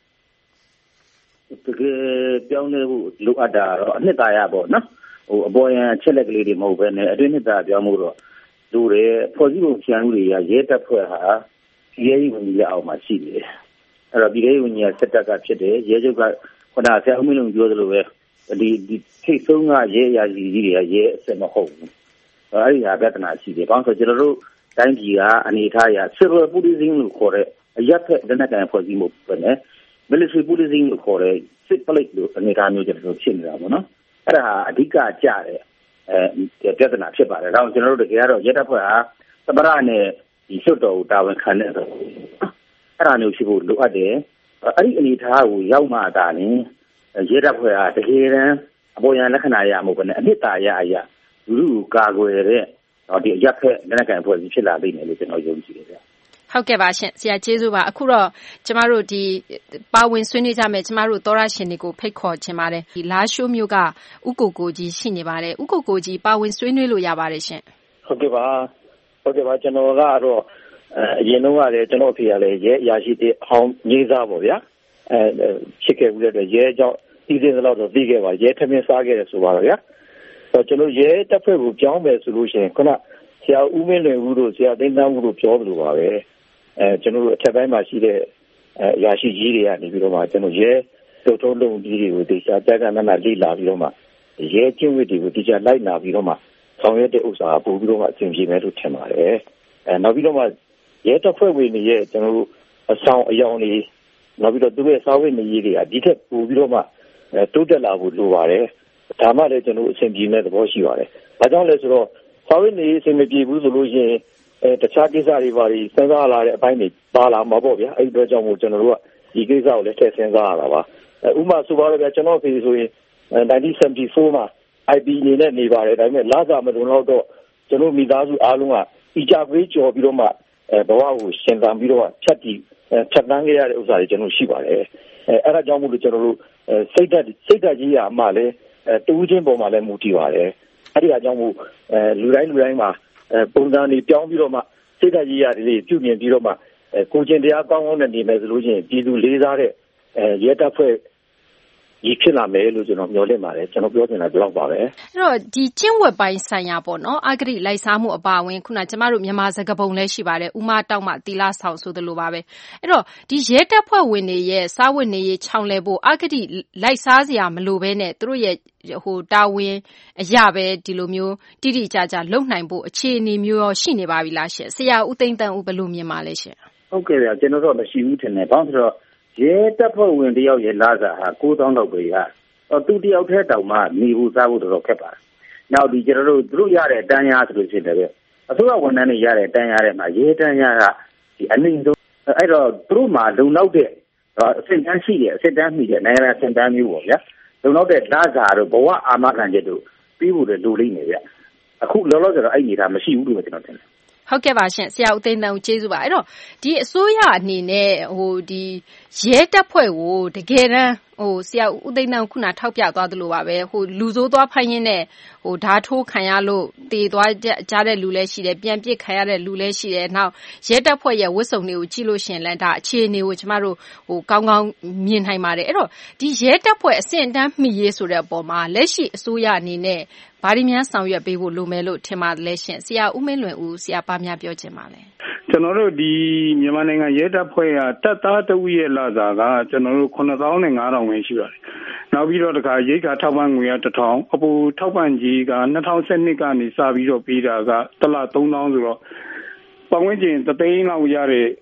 တကယ်ပြောင်းလဲဖို့လိုအပ်တာတော့အနှစ်သာရပေါ့နော်အပေါ်ယံချက်လက်ကလေးတွေမဟုတ်ဘဲနဲ့အတွင်းနှစ်သာပြောင်းမှုတော့လူတွေဖွဲ့စည်းပုံချန်မှုတွေရဲတပ်ဖွဲ့ဟာရဲကြီးဝင်ကြီးအောင်မှာရှိတယ်အဲ့တော့ပြည်ရေးဝင်ကြီးစစ်တပ်ကဖြစ်တယ်ရဲချုပ်ကခုနဆရာဦးမင်းလုံးပြောသလိုပဲဒီထိတ်ဆုံးကရဲအရာကြီးတွေကရဲအစစ်မဟုတ်ဘူးအဲ့ဒီဟာပြဿနာရှိတယ်ဘာလို့ဆိုကျွန်တော်တို့တိုင်းပြည်ကအနေထားအရ civil policing လို့ခေါ်တဲ့အရပ်ဖက်လက်နက်ကိုင်ဖွဲ့စည်းမှုပဲနဲ့ military policing လို့ခေါ်တဲ့စစ်ပလိတ်လို့အနေထားမျိုးကျွန်တော်တို့ဖြစ်နေတာပေါ့နော်အဲ့ဒါအဓိကကြတဲ့ပြဿနာဖြစ်ပါတယ်ဒါကြောင့်ကျွန်တော်တို့တကယ်ကတော့ရဲတပ်ဖွဲ့ဟာသမရနဲ့ဒီစွတ်တော်ကိုတာဝန်ခံတဲ့ဆိုအဲ့ဒါမျိုးရှိဖို့လိုအပ်တယ်အဲ့ဒီအနေထားကိုရောက်မှသာလျှင်ရဲတပ်ဖွဲ့ဟာတကယ်တမ်းအပေါ်ယံလက္ခဏာရမှုပဲနဲ့အနှစ်သာရအရာလူလူကာကွယ်တဲ့ဒီအရပ်ဖက်လက်နက်ကိုင်ဖွဲ့စည်းဖြစ်လာလိမ့်မယ်လို့ကျွန်တော်ယုံကြည်တယ်ဗျဟုတ်ကဲ့ပါရှင်ဆရာကျေးဇူးပါအခုတော့ကျမတို့ဒီပါဝင်ဆွေးနွေးကြမယ်ကျမတို့သောရရှင်တွေကိုဖိတ်ခေါ်ချင်ပါတယ်ဒီလာရှိုးမျိုးကဥကိုကိုကြီးရှိနေပါတယ်ဥကိုကိုကြီးပါဝင်ဆွေးနွေးလို့ရပါတယ်ရှင်ဟုတ်ကဲ့ပါကျွန်တော်ကတော့အရင်တော့ကလည်းကျွန်တော်အဖေကလည်းရဲအရာရှိတဲ့ဟောင်းကြီးစားပေါ့ဗျာဖြစ်ခဲ့ဘူးတဲ့အတွက်ရဲကြောင့်ဒီစင်းလောက်တော့ပြီးခဲ့ပါရဲထမင်းစားခဲ့တယ်ဆိုပါတော့ဗျာကျွန်တော်ရဲတပ်ဖွဲ့ကိုပြောင်းမယ်ဆိုလို့ရှိရင်ခုနဆရာဦးမင်းလွင်ဦးတို့ဆရာသိန်းသန်းဦးတို့ပြောသလိုပါပဲကျွန်တော်တို့အထက်ပိုင်းမှာရှိတဲ့အရာရှိကြီးတွေကနေပြီးတော့မှကျွန်တော်ရဲတို့ထုံးလုံးကြီးတွေကိုတေချာကြာကြာနာနာလေ့လာပြီးတော့မှရဲကျင့်ဝတ်တွေကိုတေချာလိုက်နာပြီးတော့မှဆောင်ရွက်တဲ့ဥစ္စာပို့ပြီးတော့မှအဆင်ပြေမယ်လို့ထင်ပါတယ်နောက်ပြီးတော့မှရဲတပ်ဖွဲ့ဝင်တွေရဲ့ကျွန်တော်တို့အဆောင်အယောင်တွေနောက်ပြီးတော့သူရဲ့စာဝတ်နေရေးတွေကဒီထက်ပိုပြီးတော့မှတိုးတက်လာဖို့လိုပါတယ်ဒါမှလည်းကျွန်တော်အဆင်ပြေမဲ့သဘောရှိပါတယ်ဒါကြောင့်လဲဆိုတော့စာဝတ်နေရေးအဆင်မပြေဘူးဆိုလို့ရှိရင်တခြားကိစ္စတွေပါပြီးစဉ်းစားလာတဲ့အပိုင်းတွေပါလာမှာပေါ့ဗျာအဲ့ဒီတော့ကြောင့်မို့ကျွန်တော်တို့ကဒီကိစ္စကိုလည်းထည့်စဉ်းစားရတာပါဥပမာဆိုပါတော့ဗျာကျွန်တော်ဖေဆိုရင်1974မှာ IP အနေနဲ့နေပါတယ်ဒါပေမဲ့လစာမလုံလောက်တော့ကျွန်တော်မိသားစုအားလုံးကဤကြကွေးကြော်ပြီးတော့မှဘဝကိုရှင်သန်ပြီးတော့ဖြတ်တန်းခဲ့ရတဲ့ဥစ္စာတွေကျွန်တော်ရှိပါတယ်အဲ့ဒါကြောင့်မို့လို့ကျွန်တော်တို့စိတ်ဓာတ်ကြီးရမှလည်းတူးချင်းပုံမှာလည်းမူတည်ပါတယ်အဲ့ဒီအကြောင်းမို့လူတိုင်းမှာပုံစံတွေပြောင်းပြီးတော့မှစိတ်ဓာတ်ကြီးရတယ်လေပြုပြင်ပြီးတော့မှကိုကျင်တရားကောင်းကောင်းနဲ့နေမယ်ဆိုလို့ရှိရင်ပြည်သူလေးစားတဲ့ရဲတပ်ဖွဲ့ကြီးဖြစ်လာမယ်လို့ကျွန်တော်မျှော်လင့်ပါတယ်ကျွန်တော်ပြောချင်တာဒီလောက်ပါပဲအဲ့တော့ဒီကျင့်ဝတ်ပိုင်းဆိုင်ရာပေါ့နော်အဂတိလိုက်စားမှုအပါအဝင်ခုနကျမတို့မြန်မာစကားပုံလည်းရှိပါတယ်ဥမာတောက်မှတီလာဆောင်ဆိုသလိုပါပဲအဲ့တော့ဒီရဲတပ်ဖွဲ့ဝင်တွေရဲ့စားဝတ်နေရေးချောင်လဲဖို့အဂတိလိုက်စားစရာမလိုဘဲနဲ့သူတို့ရဲ့တာဝန်အရပဲဒီလိုမျိုးတိတိကျကျလုပ်နိုင်ဖို့အခြေအနေမျိုးရောရှိနေပါပြီလားရှင်ဆရာဦးသိန်းသန်းဦးဘယ်လိုမြင်ပါလဲရှင်ဟုတ်ကဲ့ဗျာကျွန်တော်တော့မရှိဘူးထင်တယ်ဘာလို့ဆိုတော့ရဲတပ်ဖွဲ့ဝင်တယောက်ရဲ့လစာဟာ9000လောက်ပဲရသူတယောက်တည်းတောင်မှနေဖို့စားဖို့တော်ခက်ပါတယ်နောက်ဒီကျွန်တော်တို့သူတို့ရတဲ့တန်းရားဆိုလို့ရှိတယ်ဗျအစိုးရဝန်ထမ်းတွေရတဲ့တန်းရားထဲမှာရဲတန်းရားကဒီအနည်းဆုံးအဲ့တော့သူတို့မှာလုံလောက်တဲ့အဆင့်တန်းရှိတယ်အဆင့်တန်းမိတယ်နိုင်ငံအဆင့်တန်းမျိုးပေါ့ဗျာလုံလောက်တဲ့လစာတို့ဘဝအာမခံချက်တို့ပြီးဖို့လည်းလိုလိမ့်မယ်ဗျအခုလောလောဆယ်တော့အဲ့ဒီဒါမရှိဘူးလို့ကျွန်တော်ထင်တယ်ဟုတ်ကဲ့ပါရှင်ဆရာဦးသိန်းသန်းဦးကျေးဇူးပါအဲ့တော့ဒီအစိုးရအနေနဲ့ဒီရဲတပ်ဖွဲ့ကိုတကယ်တမ်းဆရာဦးသိန်းသန်းဦးခုနထောက်ပြသွားသလိုပါပဲလူဆိုးသွားဖိုင်းရင်းနဲ့ဓာထိုးခံရလို့တည်သွားကြတဲ့လူလည်းရှိတယ်ပြန်ပစ်ခံရတဲ့လူလည်းရှိတယ်နောက်ရဲတပ်ဖွဲ့ရဲ့ဝတ်စုံတွေကိုကြည့်လို့ရှင်လည်းဒါအခြေအနေကိုကျမတို့ကောင်းကောင်းမြင်နိုင်ပါတယ်အဲ့တော့ဒီရဲတပ်ဖွဲ့အဆင့်အတန်းမှီရေးဆိုတဲ့အပေါ်မှာလက်ရှိအစိုးရအနေနဲ့ဘာတွေများဆောင်ရွက်ပေးဖို့လိုမယ်လို့ထင်ပါတယ်လဲရှင်ဆရာဦးမင်းလွင်ဦးဆရာပါများပြောချင်ပါလဲကျွန်တော်တို့ဒီမြန်မာနိုင်ငံရဲတပ်ဖွဲ့ကတပ်သားတဦးရဲ့လစာကကျွန်တော်တို့9500ပဲရှိပါတယ်နောက်ပြီးတော့တခါရိတ်ခါထောက်ပံ့ငွေက1000အပူထောက်ပံ့ကြီးက2012ကနေစပြီးတော့ပေးတာကတစ်လ3000ဆိုတော့ပတ်ဝန်းကျင်3သိန်းလောက်ရတဲ့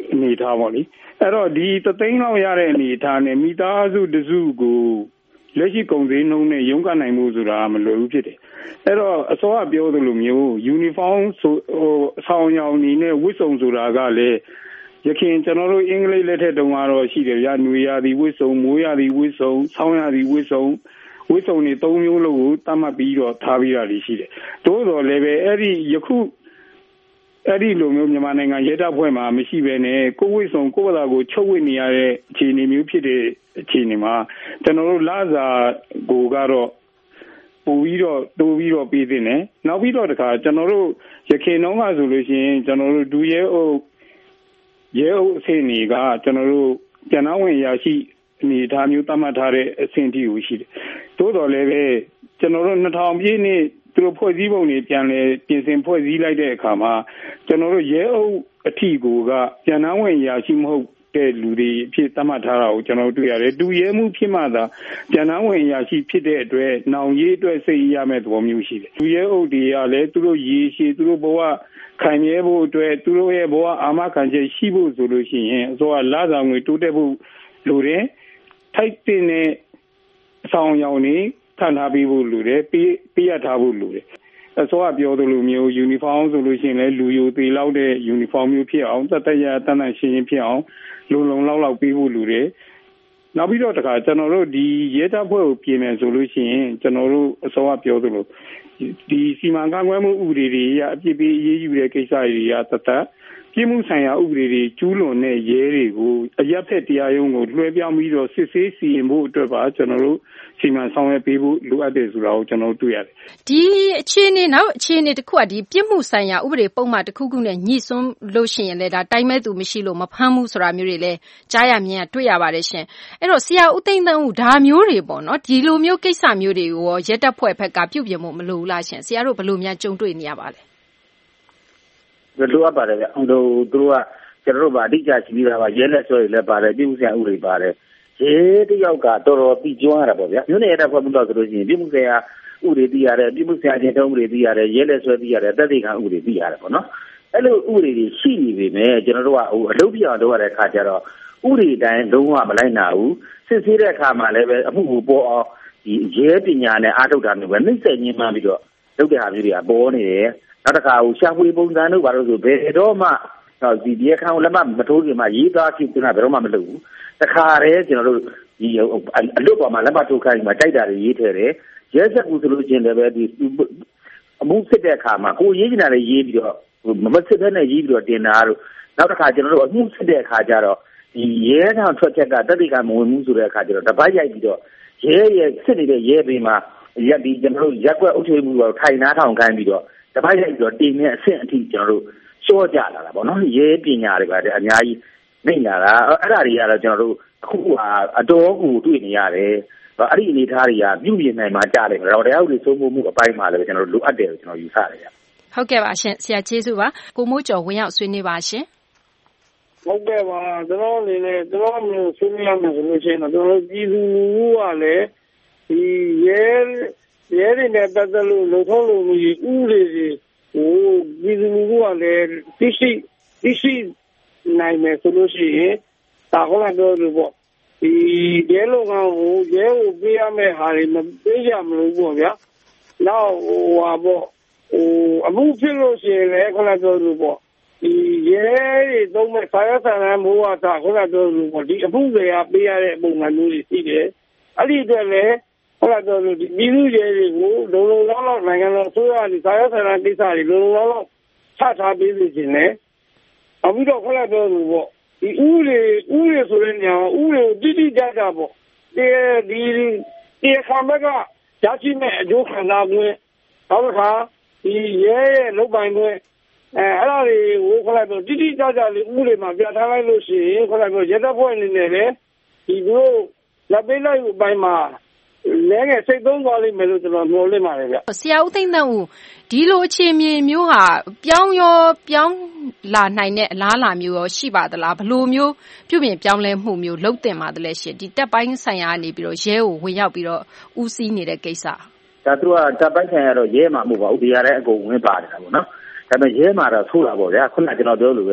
အနေထားပေါ့လေအဲ့တော့ဒီ3သိန်းလောက်ရတဲ့အနေထားနဲ့မိသားစုတစုကိုလက်ရှိကုန်စည်နှုန်းနဲ့ရုန်းကန်နိုင်မှုဆိုတာမလွယ်ဘူးဖြစ်တယ်အဲ့တော့အစောကပြောသလိုမျိုးယူနီဖောင်းဆိုဆောင်ရောင်နေနဲ့ဝတ်စုံဆိုတာကလည်းရခင်ကျွန်တော်တို့အင်္ဂလိပ်လက်ထက်တုန်းကတော့ရှိတယ်ဗျာနွေရာသီဝတ်စုံမိုးရာသီဝတ်စုံဆောင်းရာသီဝတ်စုံတွေ3မျိုးလုံးကိုတတ်မှတ်ပြီးတော့ထားပြီးတာရှိတယ်တိုးတော်လည်းပဲအဲ့ဒီယခုအဲ့ဒီလိုမျိုးမြန်မာနိုင်ငံရဲတပ်ဖွဲ့မှာမရှိဘဲနဲ့ကိုဝိစုံကိုဘာသာကိုချုပ်ဝစ်နေရတဲ့အခြေအနေမျိုးဖြစ်တဲ့အခြေအနေမှာကျွန်တော်တို့လစာကိုကတော့ပို့ပြီးတော့တိုးပြီးတော့ပေးတင်တယ်နောက်ပြီးတော့တခါကျွန်တော်တို့ရခင်နှောင်းကဆိုလို့ရှိရင်ကျွန်တော်တို့ဒူရဲအုပ်အဆင့်တွေကကျွန်တော်တို့ပြန်နှောင်းဝင်ရရှိအနေထားမျိုးသတ်မှတ်ထားတဲ့အဆင့်တီကိုရှိတယ်တိုးတော်လည်းပဲကျွန်တော်တို့2000ပြည့်နှစ်သူတို့ဖွဲ့စည်းပုံတွေပြန်လဲပြင်ဆင်ဖွဲ့စည်းလိုက်တဲ့အခါမှာကျွန်တော်တို့ရဲအုပ်အထီကိုကပြန်နှောင်းဝင်ရရှိမဟုတ်တဲ့လူတွေဖြစ်သတ်မှတ်ထားတာကိုကျွန်တော်တို့တွေ့ရတယ်။ဒူရဲမှုဖြစ်မှသာပြန်နှောင်းဝင်ရရှိဖြစ်တဲ့အတွက်နောင်ရေးအတွက်စိတ်ရမဲ့သဘောမျိုးရှိတယ်။ဒူရဲအုပ်တွေကလည်းသူတို့ရေရှည်သူတို့ဘဝခံရဲဖို့အတွက်သူတို့ရဲ့ဘဝအာမခံချက်ရှိဖို့ဆိုလို့ရှိရင်အစိုးရလစာငွေတိုးတက်ဖို့လိုတယ်။ထိုက်တဲ့အဆောင်ရောင်နေခံထားပြီးဖို့လိုတယ်ပေးရထားဖို့လိုတယ်အစိုးရပြောသလိုမျိုးယူနီဖောင်းဆိုလို့ရှိရင်လည်းလူယိုသေးလောက်တဲ့ယူနီဖောင်းမျိုးဖြစ်အောင်တတ်ရတန်ရှင်းဖြစ်အောင်လုံလောက်ပေးဖို့လိုတယ်နောက်ပြီးတော့တခါကျွန်တော်တို့ဒီရဲတပ်ဖွဲ့ကိုပြင်မယ်ဆိုလို့ရှိရင်ကျွန်တော်တို့အစိုးရပြောသလိုဒီစီမံခန့်ခွဲမှုဥပဒေတွေအပြည့်ပေးရေးယူတဲ့ကိစ္စတွေကတတ်ပြည်မှုဆိုင်ရာဥပဒေတွေကျူးလွန်တဲ့ရဲတွေကိုအရက်ဖက်တရားရုံးကိုလွှဲပြောင်းပြီးတော့စစ်ဆေးစီရင်ဖို့အတွက်ပါကျွန်တော်တို့စီမံဆောင်ရွက်ပေးဖို့လိုအပ်တယ်ဆိုတာကိုကျွန်တော်တွေ့ရတယ်။ဒီအခြေအနေနောက်အခြေအနေတစ်ခုကဒီပြည်မှုဆိုင်ရာဥပဒေပုံမှန်တစ်ခုခုနဲ့ညှိစွန်းလို့ရှိရင်လည်းဒါတိုင်မဲ့သူမရှိလို့မဖမ်းဘူးဆိုတာမျိုးတွေလည်းကြားရမြင်ရတွေ့ရပါတယ်ရှင်။အဲ့တော့ဆရာဦးသိန်းသန်းဦးဒါမျိုးတွေပေါ့နော်ဒီလိုမျိုးကိစ္စမျိုးတွေကိုရောရဲတပ်ဖွဲ့ဘက်ကပြုပြင်ဖို့မလိုဘူးလားရှင်။ဆရာတို့ဘယ်လိုများကြုံတွေ့နေရပါလဲ။လိုအပ်ပါတယ်ဗျသူတို့ကကျွန်တော်တို့ကအတိအကျရှိပြီးသားပါရဲလက်စွဲတွေလည်းပါတယ်ပြည်မှုဆိုင်ရာဥပဒေပါတယ်ရဲတယောက်ကတော်တော်ပြီးကျွမ်းရတာပေါ့ဗျာမြို့နယ်ရဲတပ်ဖွဲ့မှုတော့ဆိုလို့ရှိရင်ပြည်မှုဆိုင်ရာဥပဒေသိရတယ်ပြည်မှုဆိုင်ရာချင်းတုံးဥပဒေသိရတယ်ရဲလက်စွဲသိရတယ်တပ်သိခံဥပဒေသိရတယ်ပေါ့နော်အဲ့လိုဥပဒေတွေရှိနေပေမဲ့ကျွန်တော်တို့ကအလုပ်ပြအောင်လုပ်ရတဲ့အခါကျတော့ဥပဒေတိုင်းလုံးဝမလိုက်နိုင်ဘူးစစ်ဆေးတဲ့အခါမှာလည်းပဲအမှုကိုပေါ်အောင်ဒီရဲပညာနဲ့အားထုတ်တာမျိုးပဲနှိမ့်ဆက်ညှင်းမှပြီးတော့လုပ်တဲ့ဟာမျိုးတွေကပေါ်နေတယ်နောက်တစ်ခါရှာဖွေပုံစံတို့ဘာလို့ဆိုဘယ်တော့မှဒီဒီအခါလက်မမထိုးခင်မှာရေးသားကြည့်နေတာဘယ်တော့မှမလုပ်ဘူးတခါတည်းကျွန်တော်တို့ဒီအလွတ်ပေါ်မှာလက်မထိုးခိုင်းမှာတိုက်တာတွေရေးထည့်တယ်ရဲစက်ကူဆိုလို့ချင်းလည်းပဲဒီအမှုစစ်တဲ့အခါမှာကိုရေးနေတာလည်းရေးပြီးတော့မစစ်တဲ့နဲ့ရေးပြီးတော့တင်တာတို့နောက်တစ်ခါကျွန်တော်တို့အမှုစစ်တဲ့အခါကျတော့ဒီရဲထောင်ထွက်ချက်ကတပ်တိကမဝင်မှုဆိုတဲ့အခါကျတော့တပတ်ရိုက်ပြီးတော့ရဲစစ်နေတဲ့ရဲဘေးမှာရက်ဒီကျွန်တော်တို့ရက်ွက်အုပ်ချုပ်မှုကိုထိုင်နားထောင်ခိုင်းပြီးတော့တပတ်ရိုက်ပြီးတော့တင်နေအဆင့်အထိကျွန်တော်တို့စောကြလာတာပေါ့နော်ရဲပညာတွေပါတယ်အများကြီးနေလာတာအဲ့ဒါတွေကတော့ကျွန်တော်တို့အခုအတော်ကိုတွေ့နေရတယ်အဲ့ဒီအနေထားတွေကပြုပြင်နိုင်မှကြားတယ်တော့တရားဥပဒေစိုးမိုးမှုအပိုင်းမှာလည်းကျွန်တော်တို့လိုအပ်တယ်လို့ကျွန်တော်ယူဆတယ်ဗျဟုတ်ကဲ့ပါရှင်ဆရာကျေးဇူးပါကိုမိုးကျော်ဝင်ရောက်ဆွေးနွေးပါရှင်ဟုတ်ကဲ့ပါကျွန်တော်အနေနဲ့ကျွန်တော်မျိုးဆွေးနွေးရမယ်ဆိုလို့ရှိရင်တော့ကျွန်တော်ပြည်သူလူထုကလည်းဒီရဲတွေနဲ့ပတ်သက်လို့လုံထုံးလုံမှုဥပဒေတွေပြည်သူလူထုကလည်းသိရှိနိုင်မယ်ဆိုလို့ရှိရင်ဒါကလည်းတော့ပေါ့ဒီရဲလုံကောင်ကိုရဲကိုပေးရမယ့်ဟာတွေမပေးကြမလို့ပေါ့ဗျာနောက်ပေါ့အမှုဖြစ်လို့ရှိရင်လည်းခဏတော့ပေါ့ဒီရဲတွေသုံးမဲ့ဆာရဆန်ရန်မိုးဝါဒခဏတော့ပေါ့ဒီအမှုတွေကပေးရတဲ့ပုံစံမျိုးတွေရှိတယ်အဲ့ဒီအတွက်လည်းဟုတ်တော့ဒီပြည်သူရဲတွေကိုလုံလောက်နိုင်ငံတော်ဆိုရတဲ့ဆာရဆန်ရန်ကိစ္စတွေလုံလောက်ချထားပေးစီခြင်းနဲ့နောက်ပြီးတော့ခဏတော့ပေါ့ဒီဥတွေဆိုတဲ့ညောင်ဥတွေကိုတိကျကြပေါ့ဒီခံဘက်ကရရှိမဲ့အကျိုးခံစားခွင့်နောက်တစ်ခါဒီရဲရဲ့လုပ်ပိုင်ခွင့်အဲ့ဒါတွေကိုခဏတော့တိကျလေးဥတွေမှာပြထားလိုက်လို့ရှိရင်ခဏတော့ရဲတပ်ဖွဲ့အနေနဲ့လည်းဒီလိုလက်ပေးလိုက်အပိုင်းမှာလဲငယ်စိတ်သုံးသွားလိမ့်မယ်လို့ကျွန်တော်မျှော်လင့်ပါတယ်ဗျဆရာဦးသိန်းသန်းဦးဒီလိုအခြေအနေမျိုးဟာပြောင်းလာနိုင်တဲ့အလားအလာမျိုးရောရှိပါသလားဘယ်လိုမျိုးပြုပြင်ပြောင်းလဲမှုမျိုးလုပ်တင်ပါသလဲရှင်ဒီတပ်ပိုင်းဆိုင်ရာကနေပြီးတော့ရဲကိုဝင်ရောက်ပြီးတော့ဦးစီးနေတဲ့ကိစ္စဒါသူကတပ်ပိုင်းဆိုင်ရာတော့ရဲမှာမဟုတ်ပါဘူးဒီရတဲ့အကုန်ဝင်ပါတယ်ပေါ့နော်ဒါပေမဲ့ရဲမှာတော့ဆိုးတာပေါ့ဗျာခုနကကျွန်တော်ပြောလို့ပဲ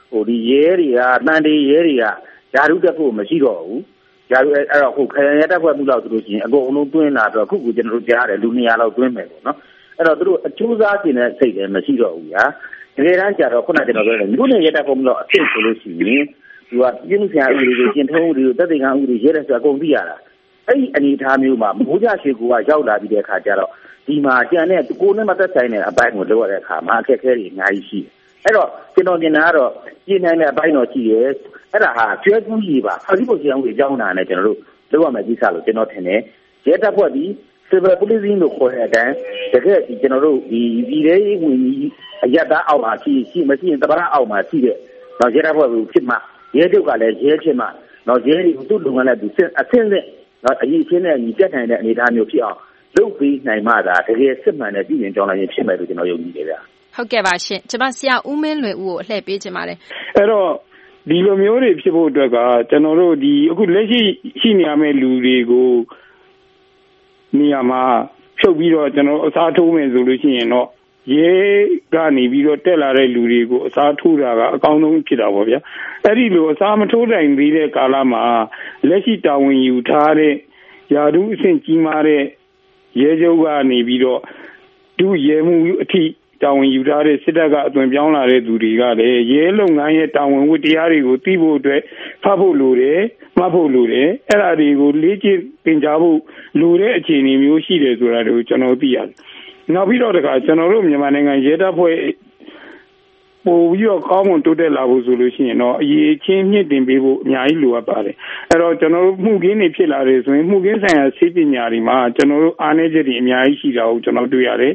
ဒီရဲတွေကတန်တေးရဲတွေကဓာတ်တက်ဖို့မရှိတော့ဘူးဓာတ်အဲ့တော့ခရိုင်ရဲတပ်ဖွဲ့မှုလောက်ဆိုလို့ရှိရင်အကုန်လုံးတွင်းလာတော့ခုကျွန်တော်တို့ကြားရတယ်လူ200လောက်တွင်းမယ်ပေါ့နော်အဲ့တော့သူတို့အကျိုးစားခြင်းနဲ့စိတ်လည်းမရှိတော့ဘူးညာတကယ်တမ်းကျတော့ခုနကျွန်တော်ပြောတယ်မြို့နယ်ရဲတပ်ဖွဲ့မှုလောက်အဖြစ်ဆိုလို့ရှိရင်သူကပြည်မှုဆိုင်ရာဥပဒေကိုကျင့်ထုံးဥပဒေကိုတပ်သိမ်းဥပဒေရဲတဲ့ဆိုအကုန်သိရတာအဲ့ဒီအနေအထားမျိုးမှာမိုးကြရွှေကူကရောက်လာပြီးတဲ့အခါကျတော့ဒီမှာကြံတဲ့ကိုယ်နဲ့မသက်ဆိုင်တဲ့အပိုင်းကိုလုပ်ရတဲ့အခါမှာအခက်အခဲတွေအများကြီးရှိတယ်အဲ့တော့ကျွန်တော်မြင်တာကတော့ပြည်နိုင်တဲ့အပိုင်းတော့ရှိရဲအဲ့ဒါဟာကျွဲကူးကြီးပါအဓိပ္ပာယ်အောင်ကိုကြောင်းတာနဲ့ကျွန်တော်တို့လုပ်ရမယ့်ကိစ္စလို့ကျွန်တော်ထင်တယ်ရဲတပ်ဖွဲ့ဒီ civil policing လို့ခေါ်တဲ့အတိုင်းတကယ်ကျွန်တော်တို့ဒီပြည်ရေးဝင်ကြီးအရတာအောက်မှာရှိမရှိရင်တပားအောက်မှာရှိတဲ့တော့ရဲတပ်ဖွဲ့ကိုဖြစ်မှရဲချုပ်ကလည်းရဲဖြစ်မှတော့ရဲတွေကိုသူ့လုပ်ငန်းနဲ့သူအဆင့်ဆင့်တော့အရေးချင်းနဲ့ညီပြတ်နိုင်တဲ့အနေအထားမျိုးဖြစ်အောင်လုပ်ပြီးနိုင်မှသာတကယ်စစ်မှန်တဲ့ပြည်ရင်ကြောင်းလိုက်ရင်ဖြစ်မယ်လို့ကျွန်တော်ယုံကြည်တယ်ဗျာဟုတ်ကဲ့ပါရှင်ကျွန်မဆရာဦးမင်းလွင်ဦးကိုအလှည့်ပေးချင်ပါတယ်အဲ့တော့ဒီလိုမျိုးတွေဖြစ်ဖို့အတွက်ကကျွန်တော်တို့ဒီအခုလက်ရှိနေရမယ့်လူတွေကိုနေရာမှာဖြုတ်ပြီးတော့ကျွန်တော်အစားထိုးမယ်ဆိုလို့ရှိရင်တော့ရဲကနေပြီးတော့တက်လာတဲ့လူတွေကိုအစားထိုးတာကအကောင်းဆုံးဖြစ်တာပေါ့ဗျာအဲ့ဒီလိုအစားမထိုးနိုင်သေးတဲ့ကာလမှာလက်ရှိတာဝန်ယူထားတဲ့ယာဒူးအဆင့်ကြီးမားတဲ့ရဲချုပ်ကနေပြီးတော့ဒုရဲမှုအထိတာဝန်ယူထားတဲ့စစ်တပ်ကအသွင်ပြောင်းလာတဲ့သူတွေကလည်းရဲလုပ်ငန်းရဲ့တာဝန်ဝတ္တရားတွေကိုသိဖို့အတွက်ဖတ်ဖို့လိုတယ်မှတ်ဖို့လိုတယ်အဲ့ဒါတွေကိုလေ့ကျင့်သင်ကြားဖို့လိုတဲ့အခြေအနေမျိုးရှိတယ်ဆိုတာကိုကျွန်တော်သိရတယ်နောက်ပြီးတော့တခါကျွန်တော်တို့မြန်မာနိုင်ငံရဲတပ်ဖွဲ့ပို့ပြီးတော့ကောင်းမွန်တိုးတက်လာဖို့ဆိုလို့ရှိရင်တော့အရေးချင်းမြင့်တင်ပေးဖို့အများကြီးလိုအပ်ပါတယ်အဲ့တော့ကျွန်တော်တို့မှုခင်းတွေဖြစ်လာတယ်ဆိုရင်မှုခင်းဆိုင်ရာစိတ်ပညာတွေမှာကျွန်တော်တို့အားနည်းချက်တွေအများကြီးရှိတာကိုကျွန်တော်တွေ့ရတယ်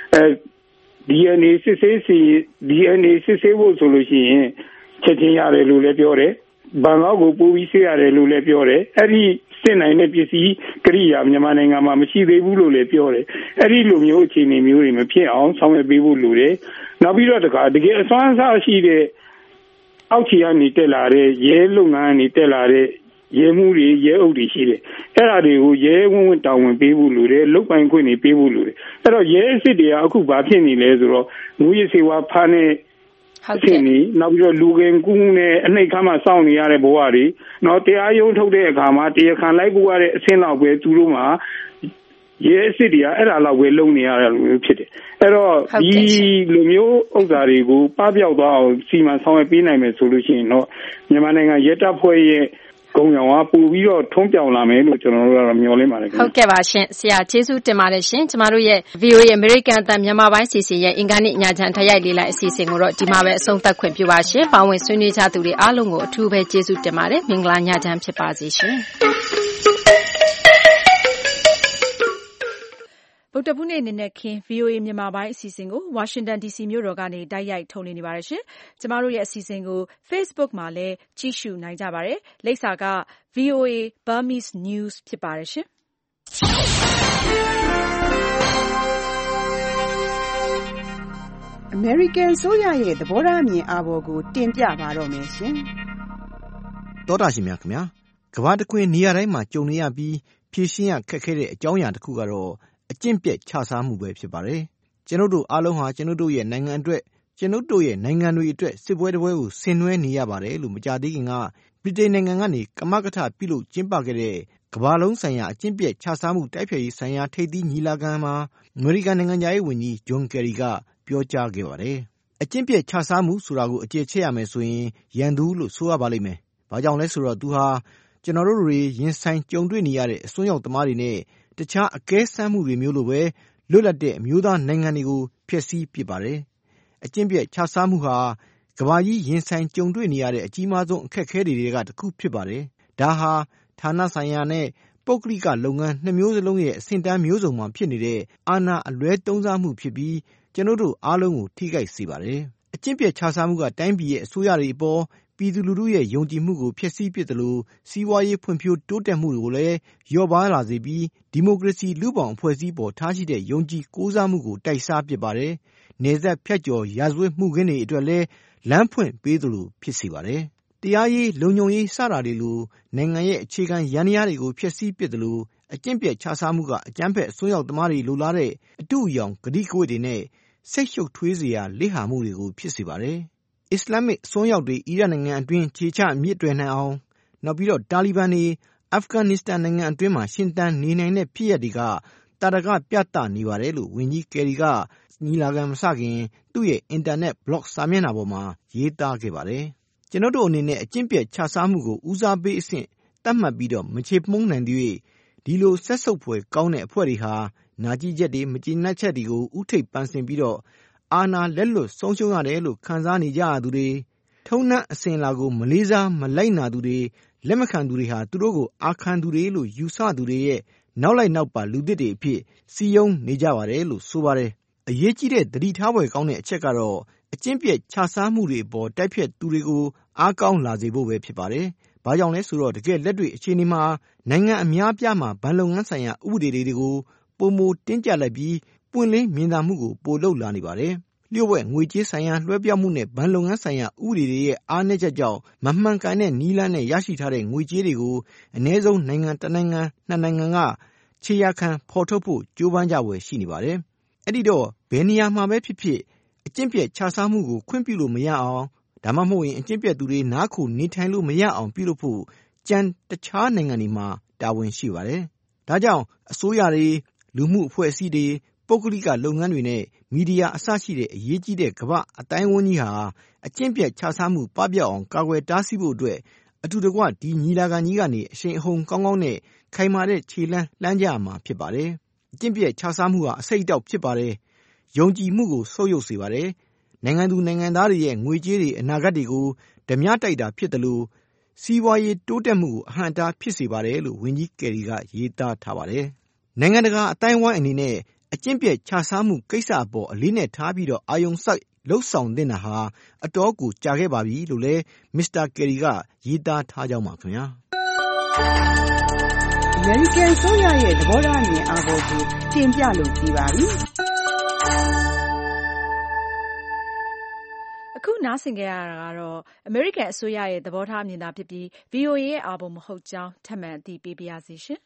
DNA စစ်ဆေးဖို့ဆိုလို့ရှိရင်ချက်ချင်းရတယ်လို့လည်းပြောတယ်ဘန်ကောက်ကိုပို့ပြီးဆေးရတယ်လို့လည်းပြောတယ်အဲ့ဒီစစ်နိုင်တဲ့ပစ္စည်းကိရိယာမြန်မာနိုင်ငံမှာမရှိသေးဘူးလို့လည်းပြောတယ်အဲ့ဒီလိုမျိုးအခြေအနေမျိုးတွေမဖြစ်အောင်ဆောင်ရွက်ပေးဖို့လိုတယ်နောက်ပြီးတော့တကယ်အစွမ်းအစရှိတဲ့အောက်ခြေကနေတက်လာတဲ့ရဲလုပ်ငန်းကနေတက်လာတဲ့ရဲမှုတွေရဲအုပ်တွေရှိတယ်အဲ့ဒါတွေကိုရဲဝန်တာဝန်ပေးဖို့လိုတယ်လုတ်ပိုင်ခွင့်တွေပေးဖို့လိုတယ်အဲ့တော့ရဲအစ်စ်တွေကအခုဘာဖြစ်နေလဲဆိုတော့ငွေစေဝါဖမ်းနေဟုတ်ကဲ့နောက်ပြီးတော့လူကင်ကူးနဲ့အနှိတ်ခမ်းမှာစောင့်နေရတဲ့ဘဝတွေနော်တရားရုံးထုတ်တဲ့အခါမှာတရားခံလိုက်ကူရတဲ့အဆင့်လောက်ပဲသူတို့မှာရဲအစ်စ်တွေကအဲ့ဒါလောက်ပဲလုံနေရတယ်လို့ဖြစ်တယ်အဲ့တော့ဒီလိုမျိုးဥစ္စာတွေကိုပပျောက်သွားအောင်စီမံဆောင်ရွက်ပေးနိုင်မယ်ဆိုလို့ရှိရင်တော့မြန်မာနိုင်ငံရဲတပ်ဖွဲ့ရဲ့ဂုဏ်ရောင်ကပို့ပြီးတော့ထုံးပြောင်လာမယ်လို့ကျွန်တော်တို့ကတော့မျှော်လင့်ပါတယ်ဟုတ်ကဲ့ပါရှင်ဆရာကျေးဇူးတင်ပါတယ်ရှင်ကျမတို့ရဲ့ VOA American အသံမြန်မာပိုင်းစီစဉ်ရဲ့အင်္ဂါနေ့ညချမ်းထရိုက်လေးလိုက်အစီအစဉ်ကိုတော့ဒီမှာပဲအဆုံးသတ်ခွင့်ပြုပါရှင်ပါဝင်ဆွေးနွေးကြသူတွေအားလုံးကိုအထူးပဲကျေးဇူးတင်ပါတယ်မင်္ဂလာညချမ်းဖြစ်ပါစေရှင်ဗုဒ္ဓဘူးနေ့နနက်ခင်း VOA မြန်မာပိုင်းအစီအစဉ်ကို Washington DC မြို့တော်ကနေတိုက်ရိုက်ထုတ်လွှင့်နေပါတယ်ရှင်။ကျမတို့ရဲ့အစီအစဉ်ကို Facebook မှာလည်းကြည့်ရှုနိုင်ကြပါတယ်။လိပ်စာက VOA Burmese News ဖြစ်ပါတယ်ရှင်။ American ဆိုရရဲ့သဘောထားအမြင်အာဘော်ကိုတင်ပြပါတော့မယ်ရှင်။သောတာရှင်များခင်ဗျာကမ္ဘာတစ်ခွင်နေရာတိုင်းမှာကြုံနေရပြီးဖြည့်ရှင်းရခက်ခဲတဲ့အကြောင်းအရာတစ်ခုကတော့အကျင့်ပြက်ခြစားမှုပဲဖြစ်ပါတယ်။ကျွန်ုပ်တို့အားလုံးဟာကျွန်ုပ်တို့ရဲ့နိုင်ငံအတွက်ကျွန်ုပ်တို့ရဲ့နိုင်ငံတွေအတွက်စစ်ပွဲတစ်ပွဲကိုဆင်နွှဲနေရပါတယ်လို့မကြာသေးခင်ကဗြိတိန်နိုင်ငံကနေကမကထပြုလုပ်ကျင်းပခဲ့တဲ့ကမ္ဘာလုံးဆိုင်ရာအကျင့်ပြက်ခြစားမှုတိုက်ဖျက်ရေးဆိုင်ရာထိပ်သီးညီလာခံမှာအမေရိကန်နိုင်ငံသားရေးဝန်ကြီးဂျွန်ကယ်ရီကပြောကြားခဲ့ပါတယ်။အကျင့်ပြက်ခြစားမှုဆိုတာကိုအကျယ်ချဲ့ရမယ်ဆိုရင်ရန်သူလို့ဆိုရပါလိမ့်မယ်။ဘာကြောင့်လဲဆိုတော့သူဟာကျွန်တော်တို့တွေရင်ဆိုင်ကြုံတွေ့နေရတဲ့အစွန်းရောက်သမားတွေနဲ့တခြားအကဲဆန်းမှုတွေမျိုးလိုပဲလွတ်လပ်တဲ့အမျိုးသားနိုင်ငံတွေကိုဖျက်ဆီးပစ်ပါတယ်။အကျင့်ပြက်ခြစားမှုဟာကမ္ဘာကြီးရင်ဆိုင်ကြုံတွေ့နေရတဲ့အကြီးမားဆုံးအခက်အခဲတွေကတစ်ခုဖြစ်ပါတယ်။ဒါဟာဌာနဆိုင်ရာနဲ့ပုဂ္ဂလိကလုပ်ငန်းနှစ်မျိုးစလုံးရဲ့အဆင့်တန်းမျိုးစုံမှာဖြစ်နေတဲ့အာဏာအလွဲသုံးစားမှုဖြစ်ပြီးကျွန်တော်တို့အားလုံးကိုထိခိုက်စေပါတယ်။အကျင့်ပြက်ခြစားမှုကတိုင်းပြည်ရဲ့အစိုးရတွေအပေါ်ပြည်သူလူထုရဲ့ယုံကြည်မှုကိုဖျက်ဆီးပစ်တယ်လို့စီးပွားရေးဖွံ့ဖြိုးတိုးတက်မှုကိုလည်းလျော့ပါးလာစေပြီးဒီမိုကရေစီလူ့ဘောင်အဖွဲ့အစည်းပေါ်ထားရှိတဲ့ယုံကြည်ကိုးစားမှုကိုတိုက်စားပစ်ပါတယ်။နယ်စပ်ဖြတ်ကျော်ရာဇဝတ်မှုခင်းတွေအတွက်လည်းလမ်းဖွင့်ပေးသလိုဖြစ်စေပါတယ်။တရားရေးလုံခြုံရေးစတာတွေလိုနိုင်ငံရဲ့အခြေခံယန္တရားတွေကိုဖျက်ဆီးပစ်တယ်လို့အကျင့်ပြက်ခြစားမှုကအကြမ်းဖက်အစွန်းရောက်သမားတွေလိုလားတဲ့အတုအယောင်ဂတိကဝတ်တွေနဲ့စိတ်ရှုပ်ထွေးစရာလိဟာမှုတွေကိုဖြစ်စေပါတယ်။အစ္စလာမစ်အစွန်းရောက်တွေအီရတ်နိုင်ငံအတွင်းခြေချမြစ်တွယ်နိုင်အောင်နောက်ပြီးတော့တာလီဘန်တွေအာဖဂန်နစ္စတန်နိုင်ငံအတွင်းမှာရှင်သန်နေနိုင်တဲ့ဖြစ်ရပ်တွေကတာရကပြသနေပါတယ်လို့ဝန်ကြီးကယ်ရီကညီလာခံမစခင်သူ့ရဲ့အင်တာနက်ဘလော့စာမျက်နှာပေါ်မှာရေးသားခဲ့ပါတယ်။ကျွန်တော်တို့အနေနဲ့အကျင့်ပြတ်ခြစားမှုကိုဦးစားပေးအဆင့်တတ်မှတ်ပြီးတော့မချေမှုန်းနိုင်သေး၍ဒီလိုဆက်ဆုပ်ဖွယ်ကောင်းတဲ့အဖွဲ့တွေဟာနာကျင်ချက်တွေမကျေနပ်ချက်တွေကိုဥထိပ်ပန်းဆင်ပြီးတော့အာဏာလက်လွတ်ဆုံးရှုံးရတယ်လို့ခံစားနေကြရသူတွေထုံးနှံအစဉ်လာကိုမလေးစားမလိုက်နာသူတွေလက်မခံသူတွေဟာသူတို့ကိုအာခံသူတွေလို့ယူဆသူတွေရဲ့နောက်လိုက်နောက်ပါလူသစ်တွေအဖြစ်စီယုံနေကြပါတယ်လို့ဆိုပါတယ်။အရေးကြီးတဲ့သတိထားဖွယ်ကောင်းတဲ့အချက်ကတော့အကျင့်ပြတ်ခြစားမှုတွေအပေါ်တိုက်ဖြတ်သူတွေကိုအားကောင်းလာစေဖို့ပဲဖြစ်ပါတယ်။ဘာကြောင့်လဲဆိုတော့တကယ်လက်တွေ့အခြေအနေမှာနိုင်ငံအများပြားမှာဗန်လုပ်ငန်းဆိုင်ရာဥပဒေတွေကိုပုံမတင်းကျပ်လိုက်ပြီးပွင့်လင်းမြင်သာမှုကိုပိုလုပ်လာနေပါတယ်။လျှို့ဝှက်ငွေကြေးဆိုင်ရာလွှဲပြောင်းမှုနဲ့ဗန်လုပ်ငန်းဆိုင်ရာဥပဒေတွေရဲ့အားနည်းချက်ကြောင့်မမှန်ကန်တဲ့နည်းလမ်းနဲ့ရရှိထားတဲ့ငွေကြေးတွေကိုအ ਨੇ ဆုံးနိုင်ငံတစ်နိုင်ငံနှစ်နိုင်ငံကခြေရာခံဖော်ထုတ်ဖို့ကြိုးပမ်းကြဝယ်ရှိနေပါတယ်။အဲ့ဒီတော့ဘယ်နေရာမှာပဲဖြစ်ဖြစ်အကျင့်ပြတ်ခြစားမှုကိုခွင့်ပြုလို့မရအောင်ဒါမှမဟုတ်ရင်အကျင့်ပြတ်သူတွေနားခိုနေထိုင်လို့မရအောင်ပြုလုပ်ဖို့ကြံတခြားနိုင်ငံတွေမှာတာဝန်ရှိပါတယ်။ဒါကြောင့်အစိုးရတွေလူမှုအဖွဲ့အစည်းတွေပုဂ္ဂလိကလုပ်ငန်းတွေနဲ့မီဒီယာအစရှိတဲ့အရေးကြီးတဲ့ကမ္ဘာအတိုင်းအဝန်းကြီးဟာအကျင့်ပြတ်ခြစားမှုပပျောက်အောင်ကာကွယ်တားဆီးဖို့အတွက်အတူတကွဒီညီလာခံကြီးကနေအရှိန်အဟုန်ကောင်းကောင်းနဲ့ခိုင်မာတဲ့ခြေလှမ်းလှမ်းကြရမှာဖြစ်ပါတယ်။အကျင့်ပြတ်ခြစားမှုဟာအစိတ်အတောက်ဖြစ်ပါတယ်။ယုံကြည်မှုကိုဆုတ်ယုတ်စေပါတယ်။နိုင်ငံသူနိုင်ငံသားတွေရဲ့ငွေကြေးတွေအနာဂတ်တွေကိုဓမြတိုက်တာဖြစ်တယ်လို့စီးပွားရေးတိုးတက်မှုကိုအဟန့်အတားဖြစ်စေပါတယ်လို့ဝန်ကြီးကယ်ရီကရေးသားထားပါတယ်။နိုင်ငံတကာအတိုင်းအဝိုင်းအနေနဲ့အကျင့်ပြတ်ခြစားမှုကိစ္စအပေါ်အလေးနဲ့ထားပြီးတော့အာရုံစိုက်လှုပ်ဆောင်တင်တာဟာအတော်ကိုကြာခဲ့ပါပြီလို့လည်းမစ္စတာကယ်ရီကရေးသားထားကြောင်းပါခင်ဗျာအမေရိကန်ဆိုရရဲ့သဘောထားအမြင်အားကိုတင်ပြလို့ပြီးပါပြီအခုနားဆင်ကြရတာကတော့အမေရိကန်အစိုးရရဲ့သဘောထားအမြင်သာဖြစ်ပြီး VOA ရဲ့အာဘော်မဟုတ်ကြောင်းထပ်မံအသိပေးပါရစေရှင်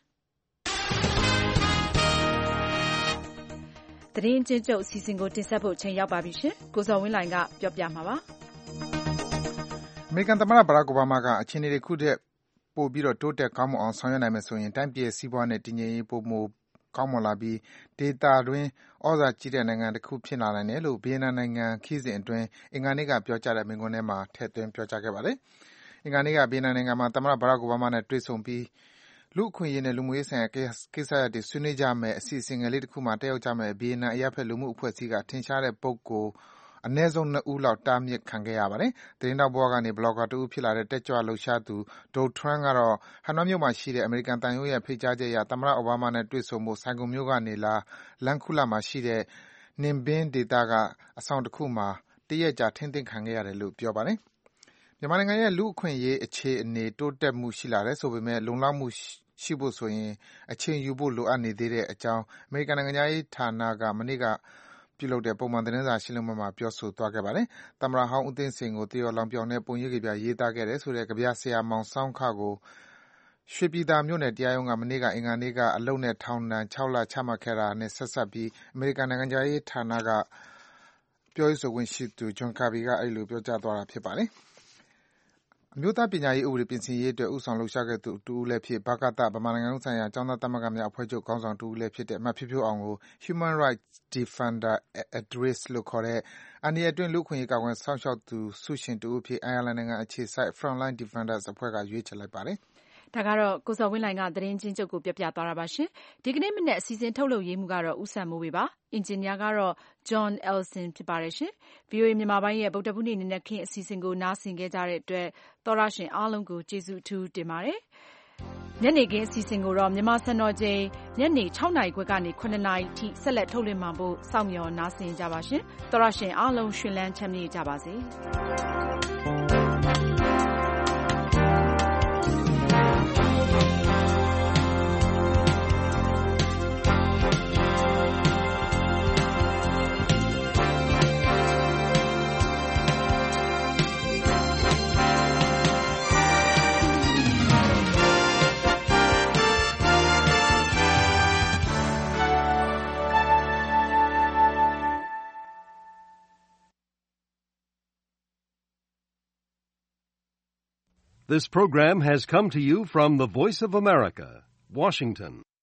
သတင်းချင်းချုပ်အစီအစဉ်ကိုတင်ဆက်ဖို့ချိန်ရောက်ပါပြီရှင်။ကိုဇော်ဝင်းလှိုင်ကပြောပြမှာပါ။အမေရိကန်သမ္မတဘရာ့ခ် အိုဘားမားကအခြေအနေတွေခုထက်ပိုပြီးတော့တိုးတက်ကောင်းမွန်အောင်ဆောင်ရွက်နိုင်မယ်ဆိုရင်တိုင်းပြည်စီးပွားနဲ့တည်ငြိမ်ရေးပိုမိုကောင်းမွန်လာပြီးဒေသတွင်းဩဇာကြီးတဲ့နိုင်ငံတစ်ခုဖြစ်လာနိုင်တယ်လို့ဗီယက်နမ်နိုင်ငံခရီးစဉ်အတွင်းအင်္ဂါနေ့ကပြောကြားတဲ့မိန့်ခွန်းထဲမှာထည့်သွင်းပြောကြားခဲ့ပါတယ်။အင်္ဂါနေ့ကဗီယက်နမ်နိုင်ငံမှာသမ္မတဘရာ့ခ် အိုဘားမားနဲ့တွေ့ဆုံပြီးလူ့အခွင့်အရေးနဲ့လူမှုရေးဆိုင်ရာကိစ္စရပ်တွေဆွေးနွေးကြမယ့်အစီအစဉ်ငယ်လေးတစ်ခုမှာတက်ရောက်ကြမယ့်ဗီယက်နမ်အရပ်ဘက်လူမှုအဖွဲ့အစည်းကထင်ရှားတဲ့ပုဂ္ဂိုလ်အနည်းဆုံး2ဦးလောက်တားမြစ်ခံခဲ့ရပါတယ်။သတင်းတောက်ဘဝကနေဘလော့ဂါတစ်ဦးဖြစ်လာတဲ့တက်ကြွလှုပ်ရှားသူ Do Tran ကတော့ဟနွိုင်းမြို့မှာရှိတဲ့အမေရိကန်သံရုံးရဲ့ဖိတ်ကြားချက်အရသမ္မတအိုဘားမားနဲ့တွေ့ဆုံဖို့ဆိုင်ဂုံမြို့ကနေလမ်းခုလတ်မှာရှိတဲ့ Ninh Binh ဒေသကအဆောင်တစ်ခုမှာတရက်ကြာထိန်းသိမ်းခံခဲ့ရတယ်လို့ပြောပါတယ်။မြန်မာနိုင်ငံရဲ့လူ့အခွင့်အရေးအခြေအနေတိုးတက်မှုရှိလာတယ်ဆိုပေမဲ့လုံလောက်မှုရှိဖို့ဆိုရင်အချိန်ယူဖို့လိုအပ်နေသေးတဲ့အကြောင်းအမေရိကန်နိုင်ငံသားရေးဌာနကမနေ့ကပြုလုပ်တဲ့ပုံမှန်သတင်းစာရှင်းလင်းပွဲမှာပြောဆိုသွားခဲ့ပါတယ်။သမ္မတဟောင်းဦးသိန်းစိန်ကိုတရော်လောင်ပြောင်နဲ့ပုံရိပ်ကပြရေးသားခဲ့တယ်ဆိုတဲ့ကဗျာဆရာမောင်ဆောင်းခကိုရွှေပြည်သာမြို့နယ်တရားရုံးကမနေ့ကအင်္ဂါနေ့ကအလုပ်နဲ့ထောင်ဒဏ်6လချမှတ်ခဲ့တာနဲ့ဆက်စပ်ပြီးအမေရိကန်နိုင်ငံသားရေးဌာနကပြောရေးဆိုခွင့်ရှိသူ John Kirby ကအဲဒီလိုပြောကြားသွားတာဖြစ်ပါတယ်။အမျိုးသားပညာရေးဥပဒေပြင်ဆင်ရေးအတွက်ဦးဆောင်လှုပ်ရှားခဲ့သူတဦးလည်းဖြစ်ဗကသဗမာနိုင်ငံလုံးဆိုင်ရာကျောင်းသားသမဂ္ဂများအဖွဲ့ချုပ်ခေါင်းဆောင်တဦးလည်းဖြစ်တဲ့မဖြိုးဖြိုးအောင်ကို Human Rights Defender at Risk လို့ခေါ်တဲ့အန္တရာယ်အတွင်းလူ့အခွင့်အရေးကာကွယ်စောင့်ရှောက်သူဆုရှင်တဦးအဖြစ်အိုင်ယာလန်နိုင်ငံအခြေစိုက် Frontline Defenders အဖွဲ့ကရွေးချယ်လိုက်ပါတယ်။ဒါကတော့ကိုဇော်ဝင်းလှိုင်ကသတင်းချင်းချုပ်ကိုပြောပြသွားတာပါရှင်။ဒီကနေ့မနေ့အစီအစဉ်ထုတ်လုပ်ရေးမှုကတော့ဦးစံမိုးဝေပါ။အင်ဂျင်နီယာကတော့ John Ellison ဖြစ်ပါတယ်ရှင်။ VOA မြန်မာပိုင်းရဲ့ဗုဒ္ဓဟူးနေ့နေ့ခင်းအစီအစဉ်ကိုနားဆင်ခဲ့ကြတဲ့အတွက်သောရရှင်အားလုံးကိုကျေးဇူးအထူးတင်ပါတယ်။ညနေခင်းအစီအစဉ်ကိုတော့မြန်မာစံတော်ချိန်ညနေ6နာရီခွဲကနေ9နာရီထိဆက်လက်ထုတ်လွှင့်မှာဖို့စောင့်မျှော်နားဆင်ကြပါရှင်။သောရရှင်အားလုံးရှင်လန်းချမ်းမြေ့ကြပါစေ။ This program has come to you from the Voice of America, Washington.